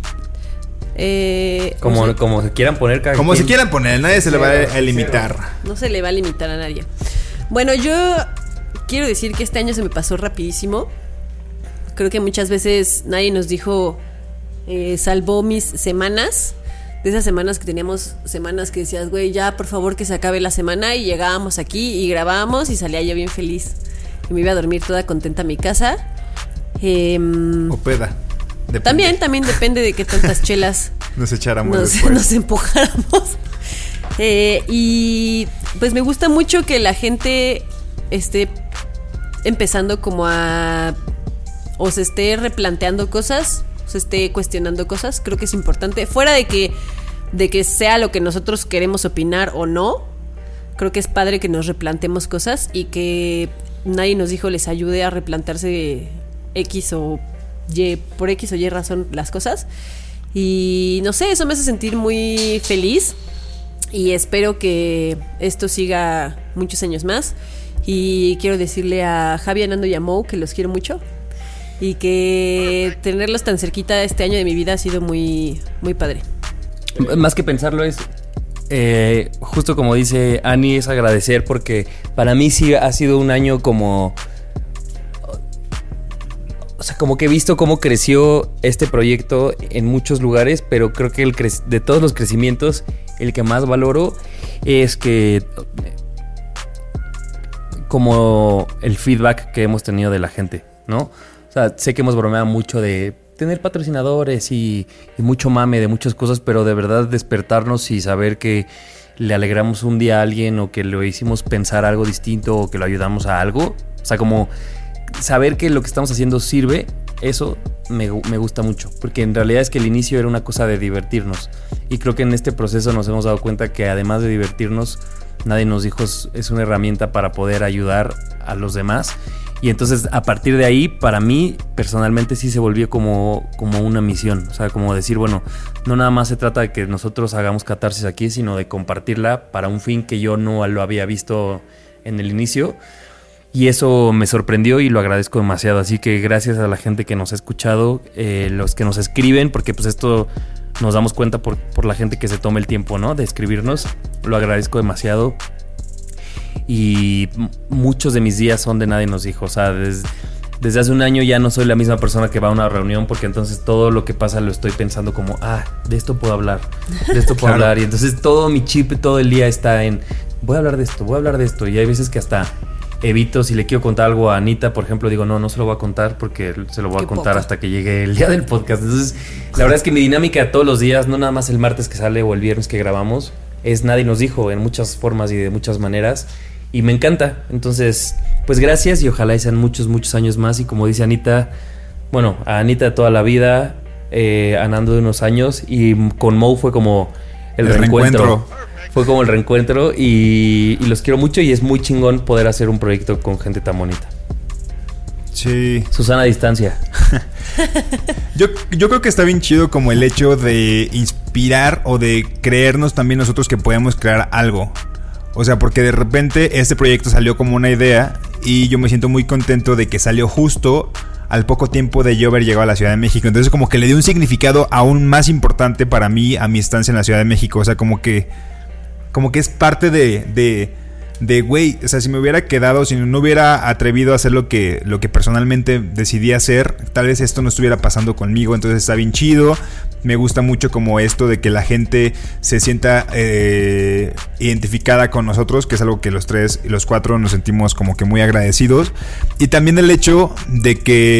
Eh,
como,
o sea,
como se quieran poner cada
Como
quien.
se quieran poner, nadie se le va a limitar.
No se le va a limitar a nadie. Bueno, yo quiero decir que este año se me pasó rapidísimo. Creo que muchas veces nadie nos dijo, eh, salvó mis semanas. De esas semanas que teníamos, semanas que decías, güey, ya por favor que se acabe la semana. Y llegábamos aquí y grabábamos y salía yo bien feliz. Y me iba a dormir toda contenta a mi casa. Eh,
o peda. Depende.
También, también depende de qué tantas chelas
nos echáramos
nos,
después.
nos empujáramos. Eh, y pues me gusta mucho que la gente esté empezando como a... o se esté replanteando cosas, se esté cuestionando cosas. Creo que es importante. Fuera de que, de que sea lo que nosotros queremos opinar o no, creo que es padre que nos replantemos cosas y que nadie nos dijo les ayude a replantearse X o Y, por X o Y razón las cosas. Y no sé, eso me hace sentir muy feliz. Y espero que esto siga muchos años más. Y quiero decirle a Javi, a Nando y a Mo que los quiero mucho. Y que tenerlos tan cerquita este año de mi vida ha sido muy, muy padre.
Más que pensarlo es, eh, justo como dice Ani, es agradecer porque para mí sí ha sido un año como... O sea, como que he visto cómo creció este proyecto en muchos lugares, pero creo que el cre- de todos los crecimientos, el que más valoro es que como el feedback que hemos tenido de la gente, ¿no? O sea, sé que hemos bromeado mucho de tener patrocinadores y, y mucho mame de muchas cosas, pero de verdad despertarnos y saber que le alegramos un día a alguien o que lo hicimos pensar algo distinto o que lo ayudamos a algo. O sea, como... saber que lo que estamos haciendo sirve, eso me, me gusta mucho, porque en realidad es que el inicio era una cosa de divertirnos y creo que en este proceso nos hemos dado cuenta que además de divertirnos, nadie nos dijo es, es una herramienta para poder ayudar a los demás y entonces a partir de ahí para mí personalmente sí se volvió como, como una misión, o sea, como decir, bueno, no nada más se trata de que nosotros hagamos catarsis aquí, sino de compartirla para un fin que yo no lo había visto en el inicio. Y eso me sorprendió y lo agradezco demasiado. Así que gracias a la gente que nos ha escuchado, eh, los que nos escriben, porque pues esto nos damos cuenta por, por la gente que se toma el tiempo, ¿no? De escribirnos. Lo agradezco demasiado. Y m- muchos de mis días son de Nadie Nos Dijo. O sea, des, desde hace un año ya no soy la misma persona que va a una reunión, porque entonces todo lo que pasa lo estoy pensando como, ah, de esto puedo hablar, de esto puedo
Claro.
hablar. Y entonces todo mi chip todo el día está en, voy a hablar de esto, voy a hablar de esto. Y hay veces que hasta evito, si le quiero contar algo a Anita, por ejemplo, digo, no, no se lo voy a contar porque se lo voy a
Qué
contar
poco.
hasta que llegue el día del podcast. Entonces, la verdad es que mi dinámica de todos los días, no nada más el martes que sale o el viernes que grabamos, es Nadie Nos Dijo en muchas formas y de muchas maneras. Y me encanta. Entonces, pues gracias y ojalá y sean muchos, muchos años más. Y como dice Anita, bueno, a Anita de toda la vida, eh, a Nando de unos años, y con Mo fue como el,
El
reencuentro.
reencuentro.
Fue como el reencuentro y, y los quiero mucho y es muy chingón poder hacer un proyecto con gente tan bonita.
Sí.
Susana a distancia.
Yo, yo creo que está bien chido como el hecho de inspirar o de creernos también nosotros que podemos crear algo. O sea, porque de repente este proyecto salió como una idea y yo me siento muy contento de que salió justo al poco tiempo de yo haber llegado a la Ciudad de México. Entonces como que le dio un significado aún más importante para mí a mi estancia en la Ciudad de México. O sea, como que como que es parte de de de güey, o sea, si me hubiera quedado, si no hubiera atrevido a hacer lo que lo que personalmente decidí hacer, tal vez esto no estuviera pasando conmigo. Entonces está bien chido. Me gusta mucho como esto de que la gente se sienta eh, identificada con nosotros, que es algo que los tres y los cuatro nos sentimos como que muy agradecidos. Y también el hecho de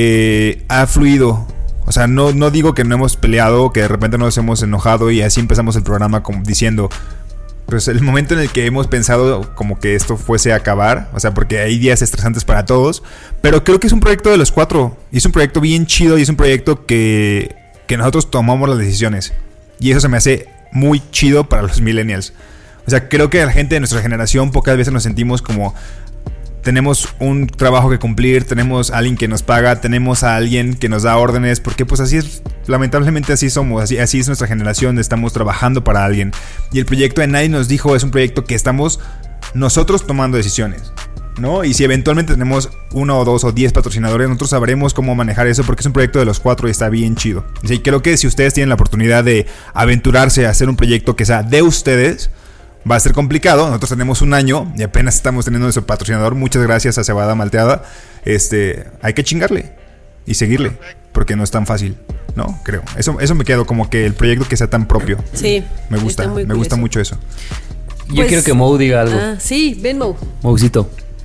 que ha fluido. O sea, no, no digo que no hemos peleado, que de repente nos hemos enojado y así empezamos el programa como diciendo, pues el momento en el que hemos pensado como que esto fuese a acabar, o sea, porque hay días estresantes para todos, pero creo que es un proyecto de los cuatro, y es un proyecto bien chido, y es un proyecto que, que nosotros tomamos las decisiones, y eso se me hace muy chido para los millennials. O sea, creo que la gente de nuestra generación pocas veces nos sentimos como tenemos un trabajo que cumplir, tenemos a alguien que nos paga, tenemos a alguien que nos da órdenes, porque pues así es, lamentablemente así somos, así, así es nuestra generación, estamos trabajando para alguien. Y el proyecto de Nadie Nos Dijo es un proyecto que estamos nosotros tomando decisiones, ¿no? Y si eventualmente tenemos uno o dos o diez patrocinadores, nosotros sabremos cómo manejar eso, porque es un proyecto de los cuatro y está bien chido. Y creo que si ustedes tienen la oportunidad de aventurarse a hacer un proyecto que sea de ustedes, va a ser complicado. Nosotros tenemos un año y apenas estamos teniendo nuestro patrocinador. Muchas gracias a Cebada Malteada. Este, hay que chingarle y seguirle, porque no es tan fácil, ¿no? Creo. Eso, eso me quedo como que el proyecto que sea tan propio.
Sí.
Me gusta,
está muy
me
cool
gusta
eso.
mucho eso.
Yo
Pues-
quiero que Mo diga algo.
Ah, sí, ven Mo.
Moucito.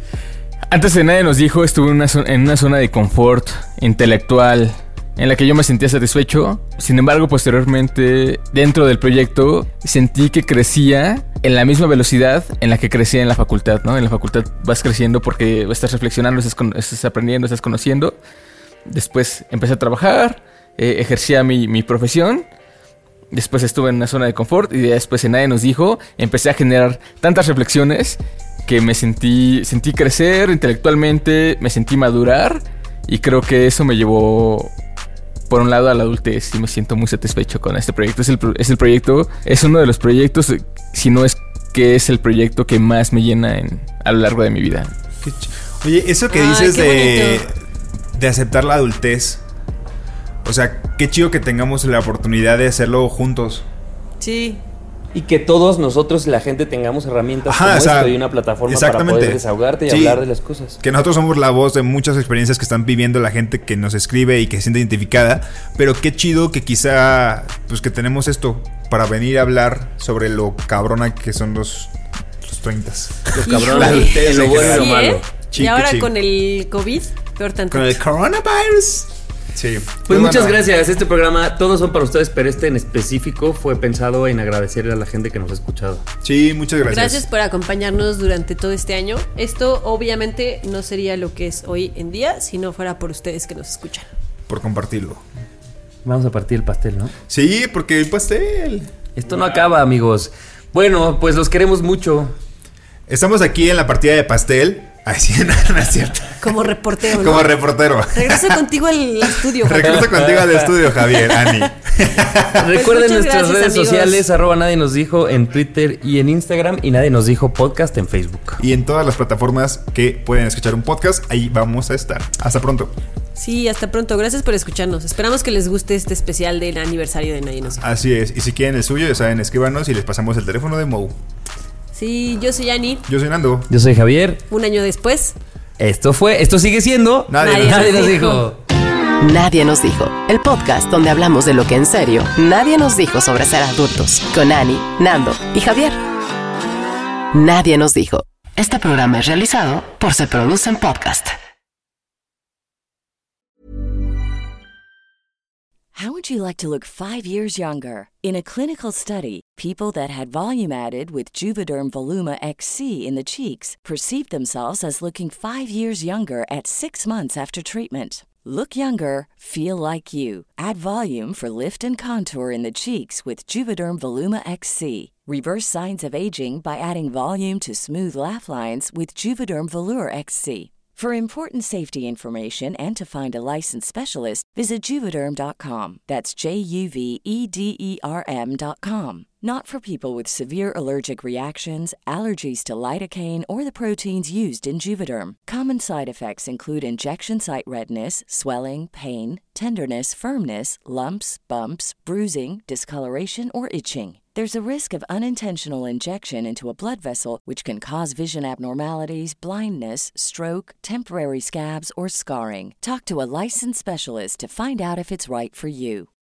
Antes de Nadie Nos Dijo, estuve en una, zo- en una zona de confort intelectual en la que yo me sentía satisfecho. Sin embargo, posteriormente, dentro del proyecto, sentí que crecía en la misma velocidad en la que crecía en la facultad, ¿no? En la facultad vas creciendo porque estás reflexionando, estás, con- estás aprendiendo, estás conociendo. Después empecé a trabajar, eh, ejercía mi, mi profesión. Después estuve en una zona de confort y después en Nadie Nos Dijo empecé a generar tantas reflexiones que me sentí, sentí crecer intelectualmente, me sentí madurar y creo que eso me llevó por un lado a la adultez y me siento muy satisfecho con este proyecto. Es el, pro- es el proyecto, es uno de los proyectos, si no es que es el proyecto que más me llena en, a lo largo de mi vida.
Qué ch- Oye, eso que
Ay,
dices
qué
de,
bonito.
de aceptar la adultez. O sea, qué chido que tengamos la oportunidad de hacerlo juntos.
Sí.
Y que todos nosotros, la gente, tengamos herramientas
Ajá,
como
o sea,
esto y una plataforma para
exactamente.
poder desahogarte y
Sí.
hablar de las cosas.
Que nosotros somos la voz de muchas experiencias que están viviendo la gente que nos escribe y que se siente identificada. Pero qué chido que quizá, pues que tenemos esto para venir a hablar sobre lo cabrona que son los, los treintas.
Lo cabrón,
La adultez
lo
en
bueno y lo
Sí,
malo.
¿eh?
Sí,
Y
qué
ahora
chido.
con el COVID, peor tanto.
Con el coronavirus. Sí.
Pues muchas
bueno,
gracias. Este programa, todos son para ustedes, pero este en específico fue pensado en agradecerle a la gente que nos ha escuchado.
Sí, muchas gracias.
Gracias por acompañarnos durante todo este año. Esto obviamente no sería lo que es hoy en día si no fuera por ustedes que nos escuchan.
Por compartirlo.
Vamos a partir el pastel, ¿no?
Sí, porque el pastel.
Esto no acaba, amigos. Bueno, pues los queremos mucho.
Estamos aquí en la partida de pastel. Ay, sí, no, no es cierto.
Como reportero, ¿no?
Como reportero.
Regreso contigo al estudio. Juan.
Regreso contigo al estudio, Javier, Ani.
Recuerden
muchas
nuestras
gracias,
redes
amigos.
sociales, arroba nadie nos dijo en Twitter y en Instagram, y nadie nos dijo podcast en Facebook.
Y en todas las plataformas que pueden escuchar un podcast, ahí vamos a estar. Hasta pronto.
Sí, hasta pronto. Gracias por escucharnos. Esperamos que les guste este especial del aniversario de Nadie nos dijo.
Así es. Y si quieren el suyo, ya saben, escríbanos y les pasamos el teléfono de Mo.
Sí, yo soy Ani.
Yo soy Nando.
Yo soy Javier.
Un año después.
Esto fue, esto sigue siendo
Nadie,
Nadie
nos
nos
dijo.
dijo.
Nadie nos dijo. El podcast donde hablamos de lo que en serio nadie nos dijo sobre ser adultos. Con Ani, Nando y Javier. Nadie nos dijo. Este programa es realizado por Se Producen Podcast.
How would you like to look five years younger? In a clinical study, people that had volume added with Juvederm Voluma X C in the cheeks perceived themselves as looking five years younger at six months after treatment. Look younger, feel like you. Add volume for lift and contour in the cheeks with Juvederm Voluma X C. Reverse signs of aging by adding volume to smooth laugh lines with Juvederm Volure X C. For important safety information and to find a licensed specialist, visit Juvederm dot com. That's J U V E D E R M dot com. Not for people with severe allergic reactions, allergies to lidocaine, or the proteins used in Juvederm. Common side effects include injection site redness, swelling, pain, tenderness, firmness, lumps, bumps, bruising, discoloration, or itching. There's a risk of unintentional injection into a blood vessel, which can cause vision abnormalities, blindness, stroke, temporary scabs, or scarring. Talk to a licensed specialist to find out if it's right for you.